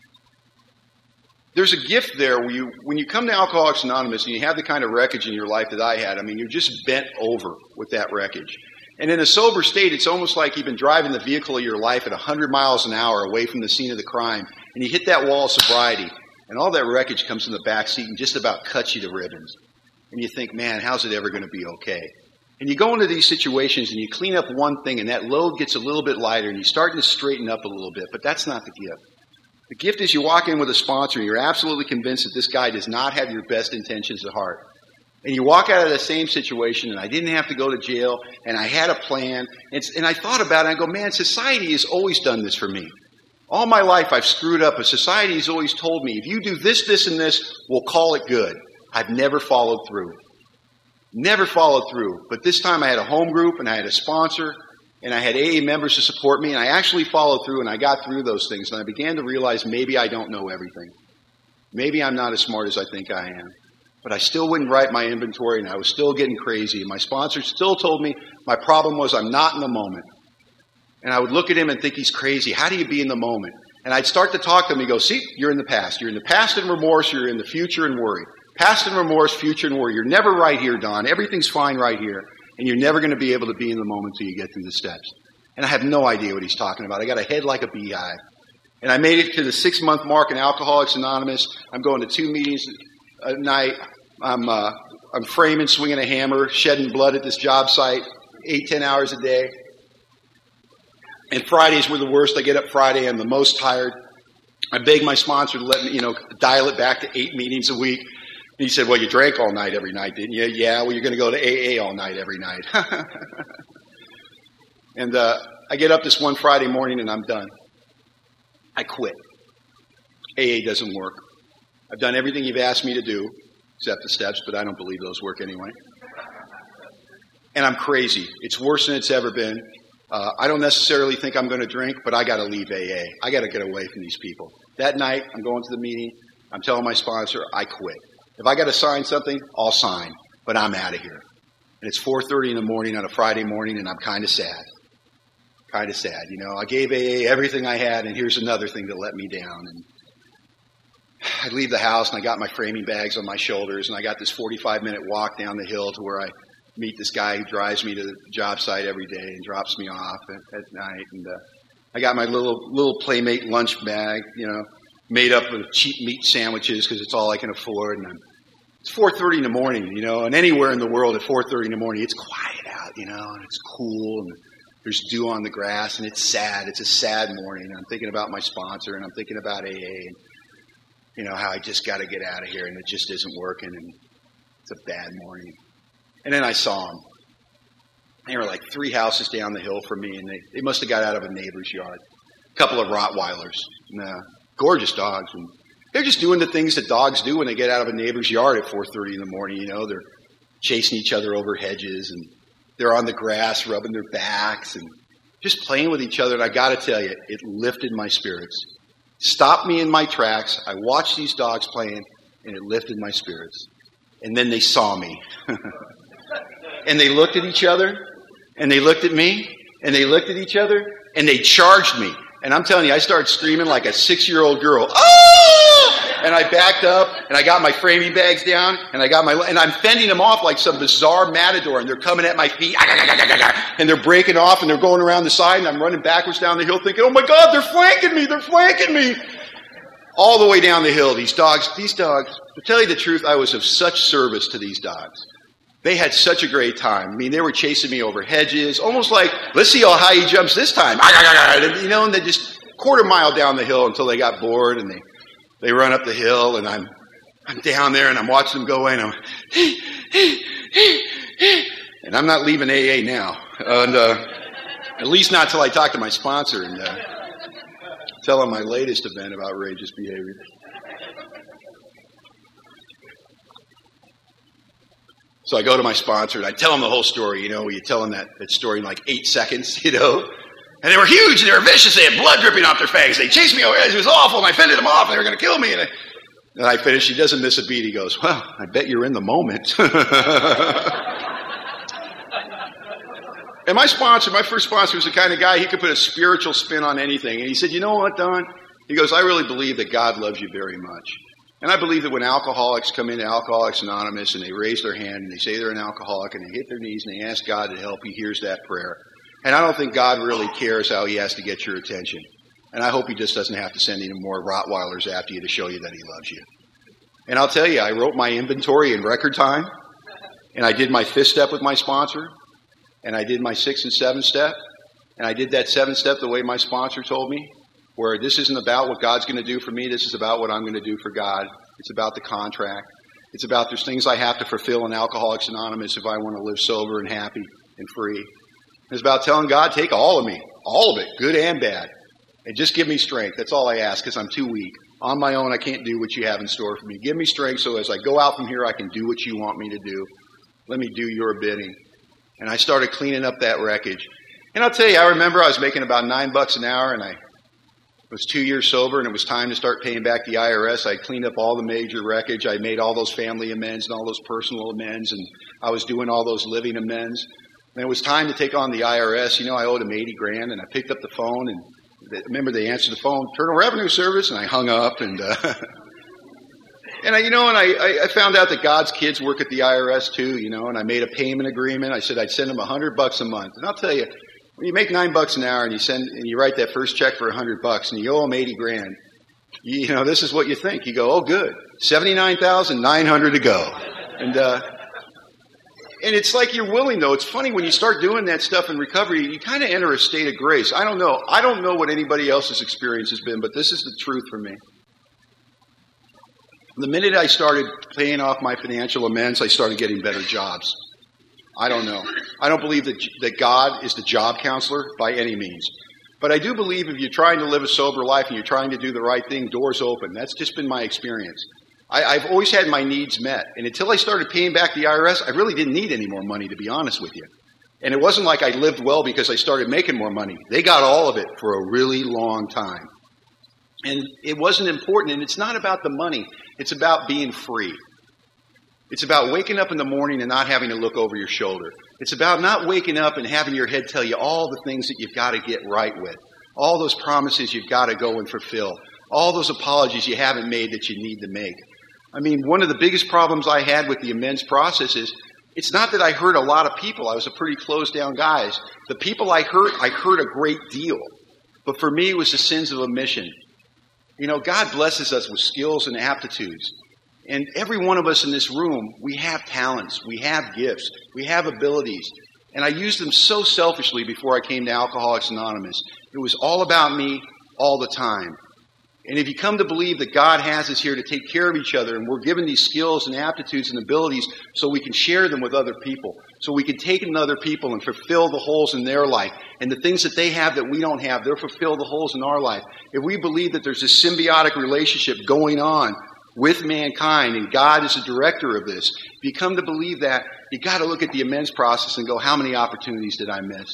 there's a gift there where you, when you come to Alcoholics Anonymous and you have the kind of wreckage in your life that I had, I mean, you're just bent over with that wreckage. And in a sober state, it's almost like you've been driving the vehicle of your life at one hundred miles an hour away from the scene of the crime, and you hit that wall of sobriety, and all that wreckage comes in the back seat and just about cuts you to ribbons. And you think, man, how's it ever going to be okay? And you go into these situations and you clean up one thing and that load gets a little bit lighter and you're starting to straighten up a little bit, but that's not the gift. The gift is you walk in with a sponsor and you're absolutely convinced that this guy does not have your best intentions at heart. And you walk out of the same situation and I didn't have to go to jail and I had a plan. And, and I thought about it and I go, man, society has always done this for me. All my life I've screwed up, but society has always told me, if you do this, this, and this, we'll call it good. I've never followed through. Never followed through. But this time I had a home group and I had a sponsor and I had A A members to support me and I actually followed through and I got through those things and I began to realize maybe I don't know everything. Maybe I'm not as smart as I think I am. But I still wouldn't write my inventory and I was still getting crazy. And my sponsor still told me my problem was I'm not in the moment. And I would look at him and think he's crazy. How do you be in the moment? And I'd start to talk to him and he'd go, see, you're in the past. You're in the past and remorse. You're in the future and worry. Past and remorse, future and worry. You're never right here, Don. Everything's fine right here. And you're never going to be able to be in the moment until you get through the steps. And I have no idea what he's talking about. I got a head like a beehive. And I made it to the six-month mark in Alcoholics Anonymous. I'm going to two meetings a night. I'm, uh, I'm framing, swinging a hammer, shedding blood at this job site, eight, ten hours a day. And Fridays were the worst. I get up Friday. I'm the most tired. I begged my sponsor to let me, you know, dial it back to eight meetings a week. He said, well, you drank all night every night, didn't you? Yeah, well, you're going to go to A A all night every night. And uh, I get up this one Friday morning and I'm done. I quit. A A doesn't work. I've done everything you've asked me to do, except the steps, but I don't believe those work anyway. And I'm crazy. It's worse than it's ever been. Uh, I don't necessarily think I'm going to drink, but I got to leave A A. I got to get away from these people. That night, I'm going to the meeting. I'm telling my sponsor, I quit. If I got to sign something, I'll sign, but I'm out of here. And it's four thirty in the morning on a Friday morning, and I'm kind of sad. Kind of sad, you know. I gave A A everything I had, and here's another thing that let me down. And I leave the house, and I got my framing bags on my shoulders, and I got this forty-five minute walk down the hill to where I meet this guy who drives me to the job site every day and drops me off at, at night. And uh, I got my little little Playmate lunch bag, you know, made up of cheap meat sandwiches because it's all I can afford. And I'm, it's four thirty in the morning, you know, and anywhere in the world at four thirty in the morning, it's quiet out, you know, and it's cool, and there's dew on the grass, and it's sad. It's a sad morning. I'm thinking about my sponsor, and I'm thinking about A A, and, you know, how I just got to get out of here, and it just isn't working, and it's a bad morning. And then I saw them. They were like three houses down the hill from me, and they, they must have got out of a neighbor's yard. A couple of Rottweilers. And, uh, gorgeous dogs. And they're just doing the things that dogs do when they get out of a neighbor's yard at four thirty in the morning. You know, they're chasing each other over hedges, and they're on the grass rubbing their backs and just playing with each other. And I got to tell you, it lifted my spirits. Stopped me in my tracks. I watched these dogs playing, and it lifted my spirits. And then they saw me. And they looked at each other, and they looked at me, and they looked at each other, and they charged me. And I'm telling you, I started screaming like a six-year-old girl. Oh! And I backed up, and I got my framing bags down, and I got my, and I'm fending them off like some bizarre matador, and they're coming at my feet, and they're breaking off, and they're going around the side, and I'm running backwards down the hill thinking, oh my God, they're flanking me, they're flanking me. All the way down the hill, these dogs, these dogs, to tell you the truth, I was of such service to these dogs. They had such a great time. I mean, they were chasing me over hedges, almost like, let's see how high he jumps this time. You know, and they just quarter mile down the hill until they got bored, and they, they run up the hill, and I'm I'm down there, and I'm watching them go away, and I'm, and I'm not leaving A A now. And uh, At least not till I talk to my sponsor and uh, tell him my latest event of outrageous behavior. So I go to my sponsor and I tell him the whole story. You know, you tell him that, that story in like eight seconds, you know. And they were huge, and they were vicious, they had blood dripping off their fangs. They chased me over, it was awful, and I fended them off, and they were going to kill me. And I, and I finish, he doesn't miss a beat. He goes, well, I bet you're in the moment. And my sponsor, my first sponsor was the kind of guy, he could put a spiritual spin on anything. And he said, you know what, Don? He goes, I really believe that God loves you very much. And I believe that when alcoholics come into Alcoholics Anonymous and they raise their hand and they say they're an alcoholic and they hit their knees and they ask God to help, he hears that prayer. And I don't think God really cares how he has to get your attention. And I hope he just doesn't have to send any more Rottweilers after you to show you that he loves you. And I'll tell you, I wrote my inventory in record time, and I did my fifth step with my sponsor, and I did my sixth and seventh step, and I did that seventh step the way my sponsor told me, where this isn't about what God's going to do for me, this is about what I'm going to do for God. It's about the contract. It's about there's things I have to fulfill in Alcoholics Anonymous if I want to live sober and happy and free. It's about telling God, take all of me, all of it, good and bad, and just give me strength. That's all I ask, because I'm too weak. On my own, I can't do what you have in store for me. Give me strength so as I go out from here, I can do what you want me to do. Let me do your bidding. And I started cleaning up that wreckage. And I'll tell you, I remember I was making about nine bucks an hour, and I was two years sober, and it was time to start paying back the I R S. I cleaned up all the major wreckage. I made all those family amends and all those personal amends, and I was doing all those living amends. And it was time to take on the I R S. You know, I owed them eighty grand, and I picked up the phone, and they, remember they answered the phone, Internal Revenue Service, and I hung up, and uh, and I, you know, and I, I found out that God's kids work at the I R S too, you know, and I made a payment agreement. I said I'd send them a hundred bucks a month, and I'll tell you, when you make nine bucks an hour and you send and you write that first check for a hundred bucks, and you owe them eighty grand, you, you know, this is what you think. You go, oh, good, seventy-nine thousand nine hundred to go, and. uh And it's like you're willing, though. It's funny, when you start doing that stuff in recovery, you kind of enter a state of grace. I don't know. I don't know what anybody else's experience has been, but this is the truth for me. The minute I started paying off my financial amends, I started getting better jobs. I don't know. I don't believe that, that God is the job counselor by any means. But I do believe if you're trying to live a sober life and you're trying to do the right thing, doors open. That's just been my experience. I, I've always had my needs met. And until I started paying back the I R S, I really didn't need any more money, to be honest with you. And it wasn't like I lived well because I started making more money. They got all of it for a really long time. And it wasn't important. And it's not about the money. It's about being free. It's about waking up in the morning and not having to look over your shoulder. It's about not waking up and having your head tell you all the things that you've got to get right with. All those promises you've got to go and fulfill. All those apologies you haven't made that you need to make. I mean, one of the biggest problems I had with the amends process is it's not that I hurt a lot of people. I was a pretty closed down guy. The people I hurt, I hurt a great deal. But for me, it was the sins of omission. You know, God blesses us with skills and aptitudes. And every one of us in this room, we have talents, we have gifts, we have abilities. And I used them so selfishly before I came to Alcoholics Anonymous. It was all about me all the time. And if you come to believe that God has us here to take care of each other, and we're given these skills and aptitudes and abilities so we can share them with other people, so we can take in other people and fulfill the holes in their life, and the things that they have that we don't have, they'll fulfill the holes in our life. If we believe that there's this symbiotic relationship going on with mankind, and God is the director of this, if you come to believe that, you got to look at the amends process and go, how many opportunities did I miss?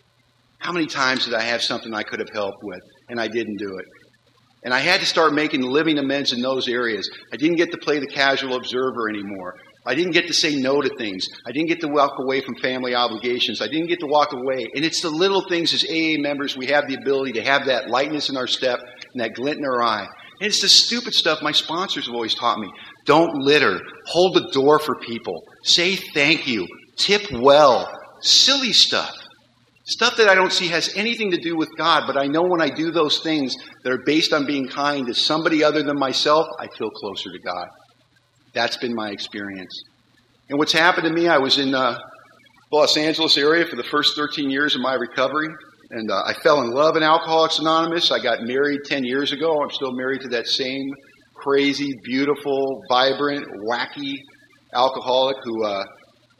How many times did I have something I could have helped with, and I didn't do it? And I had to start making living amends in those areas. I didn't get to play the casual observer anymore. I didn't get to say no to things. I didn't get to walk away from family obligations. I didn't get to walk away. And it's the little things as A A members, we have the ability to have that lightness in our step and that glint in our eye. And it's the stupid stuff my sponsors have always taught me. Don't litter. Hold the door for people. Say thank you. Tip well. Silly stuff. Stuff that I don't see has anything to do with God, but I know when I do those things that are based on being kind to somebody other than myself, I feel closer to God. That's been my experience. And what's happened to me, I was in uh, the Los Angeles area for the first thirteen years of my recovery, and uh, I fell in love in Alcoholics Anonymous. I got married ten years ago. I'm still married to that same crazy, beautiful, vibrant, wacky alcoholic who uh,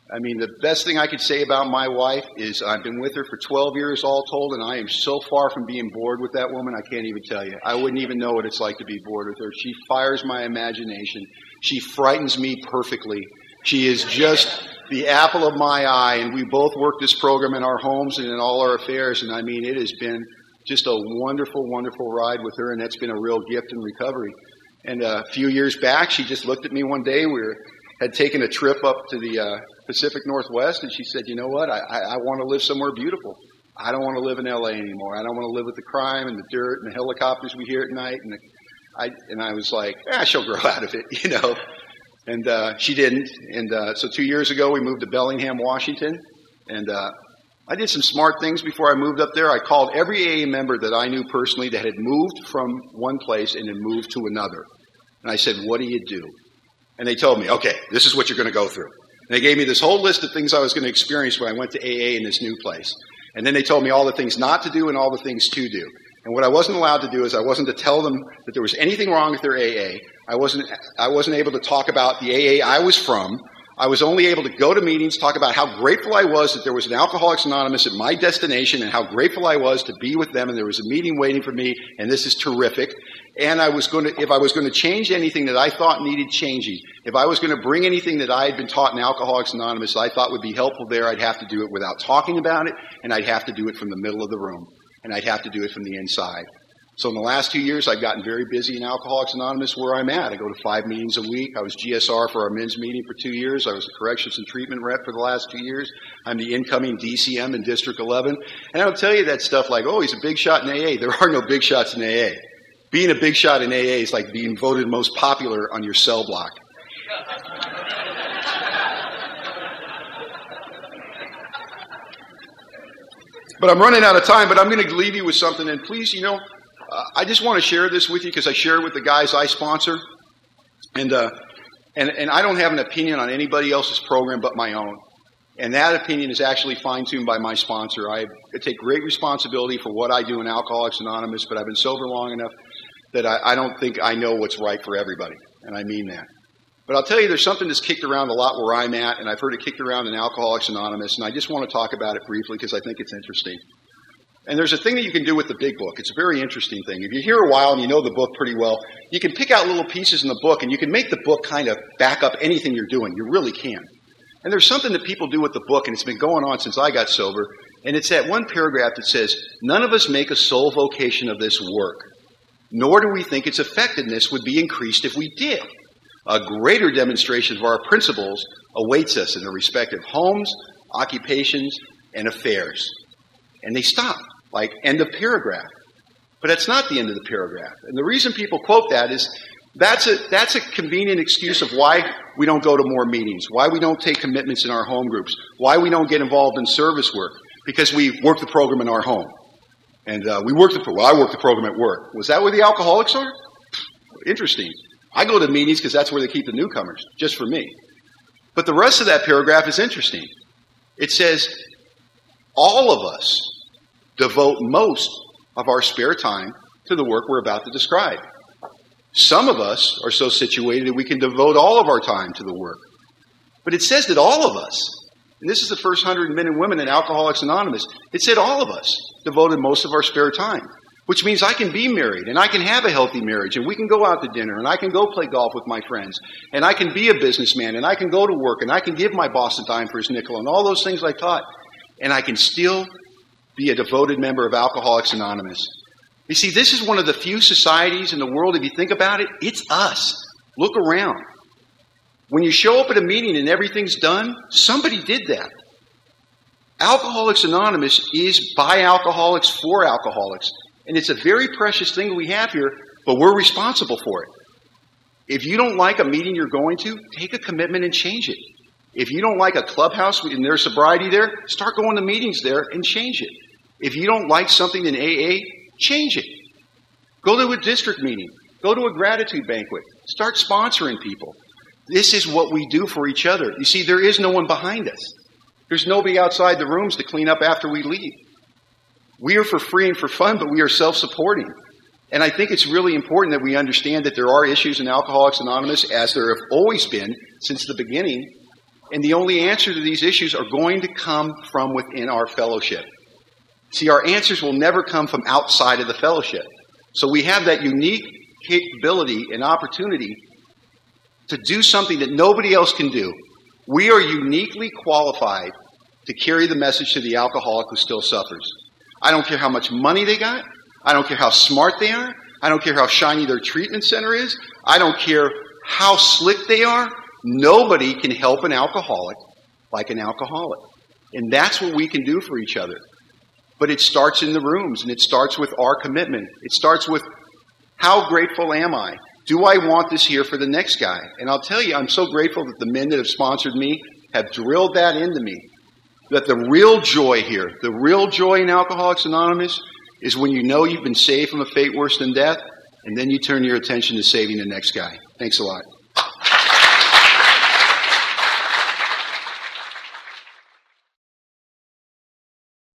I mean, the best thing I could say about my wife is I've been with her for twelve years all told, and I am so far from being bored with that woman, I can't even tell you. I wouldn't even know what it's like to be bored with her. She fires my imagination. She frightens me perfectly. She is just the apple of my eye, and we both work this program in our homes and in all our affairs, and I mean, it has been just a wonderful, wonderful ride with her, and that's been a real gift in recovery. And a few years back, she just looked at me one day. We were, had taken a trip up to the uh, Pacific Northwest, and she said, you know what, I, I, I want to live somewhere beautiful. I don't want to live in L A anymore. I don't want to live with the crime and the dirt and the helicopters we hear at night. And the, I and I was like, ah, she'll grow out of it, you know. And uh, she didn't. And uh, so two years ago, we moved to Bellingham, Washington. And uh, I did some smart things before I moved up there. I called every A A member that I knew personally that had moved from one place and had moved to another. And I said, what do you do? And they told me, okay, this is what you're going to go through. And they gave me this whole list of things I was going to experience when I went to A A in this new place. And then they told me all the things not to do and all the things to do. And what I wasn't allowed to do is I wasn't to tell them that there was anything wrong with their A A. I wasn't, I wasn't able to talk about the A A I was from. I was only able to go to meetings, talk about how grateful I was that there was an Alcoholics Anonymous at my destination and how grateful I was to be with them, and there was a meeting waiting for me, and this is terrific. And I was going to, if I was going to change anything that I thought needed changing, if I was going to bring anything that I had been taught in Alcoholics Anonymous that I thought would be helpful there, I'd have to do it without talking about it, and I'd have to do it from the middle of the room, and I'd have to do it from the inside. So in the last two years, I've gotten very busy in Alcoholics Anonymous where I'm at. I go to five meetings a week. I was G S R for our men's meeting for two years. I was a corrections and treatment rep for the last two years. I'm the incoming D C M in District eleven. And I don't tell you that stuff like, oh, he's a big shot in A A. There are no big shots in A A. Being a big shot in A A is like being voted most popular on your cell block. But I'm running out of time, but I'm going to leave you with something. And please, you know, uh, I just want to share this with you because I share it with the guys I sponsor. And, uh, and, and I don't have an opinion on anybody else's program but my own. And that opinion is actually fine-tuned by my sponsor. I take great responsibility for what I do in Alcoholics Anonymous, but I've been sober long enough that I, I don't think I know what's right for everybody. And I mean that. But I'll tell you, there's something that's kicked around a lot where I'm at, and I've heard it kicked around in Alcoholics Anonymous, and I just want to talk about it briefly because I think it's interesting. And there's a thing that you can do with the big book. It's a very interesting thing. If you're here a while and you know the book pretty well, you can pick out little pieces in the book, and you can make the book kind of back up anything you're doing. You really can. And there's something that people do with the book, and it's been going on since I got sober, and it's that one paragraph that says, none of us make a sole vocation of this work, nor do we think its effectiveness would be increased if we did. A greater demonstration of our principles awaits us in their respective homes, occupations, and affairs. And they stop, like end of paragraph. But that's not the end of the paragraph. And the reason people quote that is that's a, that's a convenient excuse of why we don't go to more meetings, why we don't take commitments in our home groups, why we don't get involved in service work, because we work the program in our home. And uh, we work the well, I work the program at work. Was that where the alcoholics are? Interesting. I go to meetings because that's where they keep the newcomers, just for me. But the rest of that paragraph is interesting. It says, all of us devote most of our spare time to the work we're about to describe. Some of us are so situated that we can devote all of our time to the work. But it says that all of us, and this is the first hundred men and women in Alcoholics Anonymous, it said all of us devoted most of our spare time. Which means I can be married, and I can have a healthy marriage, and we can go out to dinner, and I can go play golf with my friends, and I can be a businessman, and I can go to work, and I can give my boss a dime for his nickel, and all those things I taught, and I can still be a devoted member of Alcoholics Anonymous. You see, this is one of the few societies in the world, if you think about it, it's us. Look around. When you show up at a meeting and everything's done, somebody did that. Alcoholics Anonymous is by alcoholics for alcoholics. And it's a very precious thing we have here, but we're responsible for it. If you don't like a meeting you're going to, take a commitment and change it. If you don't like a clubhouse and there's sobriety there, start going to meetings there and change it. If you don't like something in A A, change it. Go to a district meeting. Go to a gratitude banquet. Start sponsoring people. This is what we do for each other. You see, there is no one behind us. There's nobody outside the rooms to clean up after we leave. We are for free and for fun, but we are self-supporting. And I think it's really important that we understand that there are issues in Alcoholics Anonymous, as there have always been since the beginning. And the only answer to these issues are going to come from within our fellowship. See, our answers will never come from outside of the fellowship. So we have that unique capability and opportunity to do something that nobody else can do. We are uniquely qualified to carry the message to the alcoholic who still suffers. I don't care how much money they got. I don't care how smart they are. I don't care how shiny their treatment center is. I don't care how slick they are. Nobody can help an alcoholic like an alcoholic. And that's what we can do for each other. But it starts in the rooms, and it starts with our commitment. It starts with, how grateful am I? Do I want this here for the next guy? And I'll tell you, I'm so grateful that the men that have sponsored me have drilled that into me. That the real joy here, the real joy in Alcoholics Anonymous is when you know you've been saved from a fate worse than death, and then you turn your attention to saving the next guy. Thanks a lot.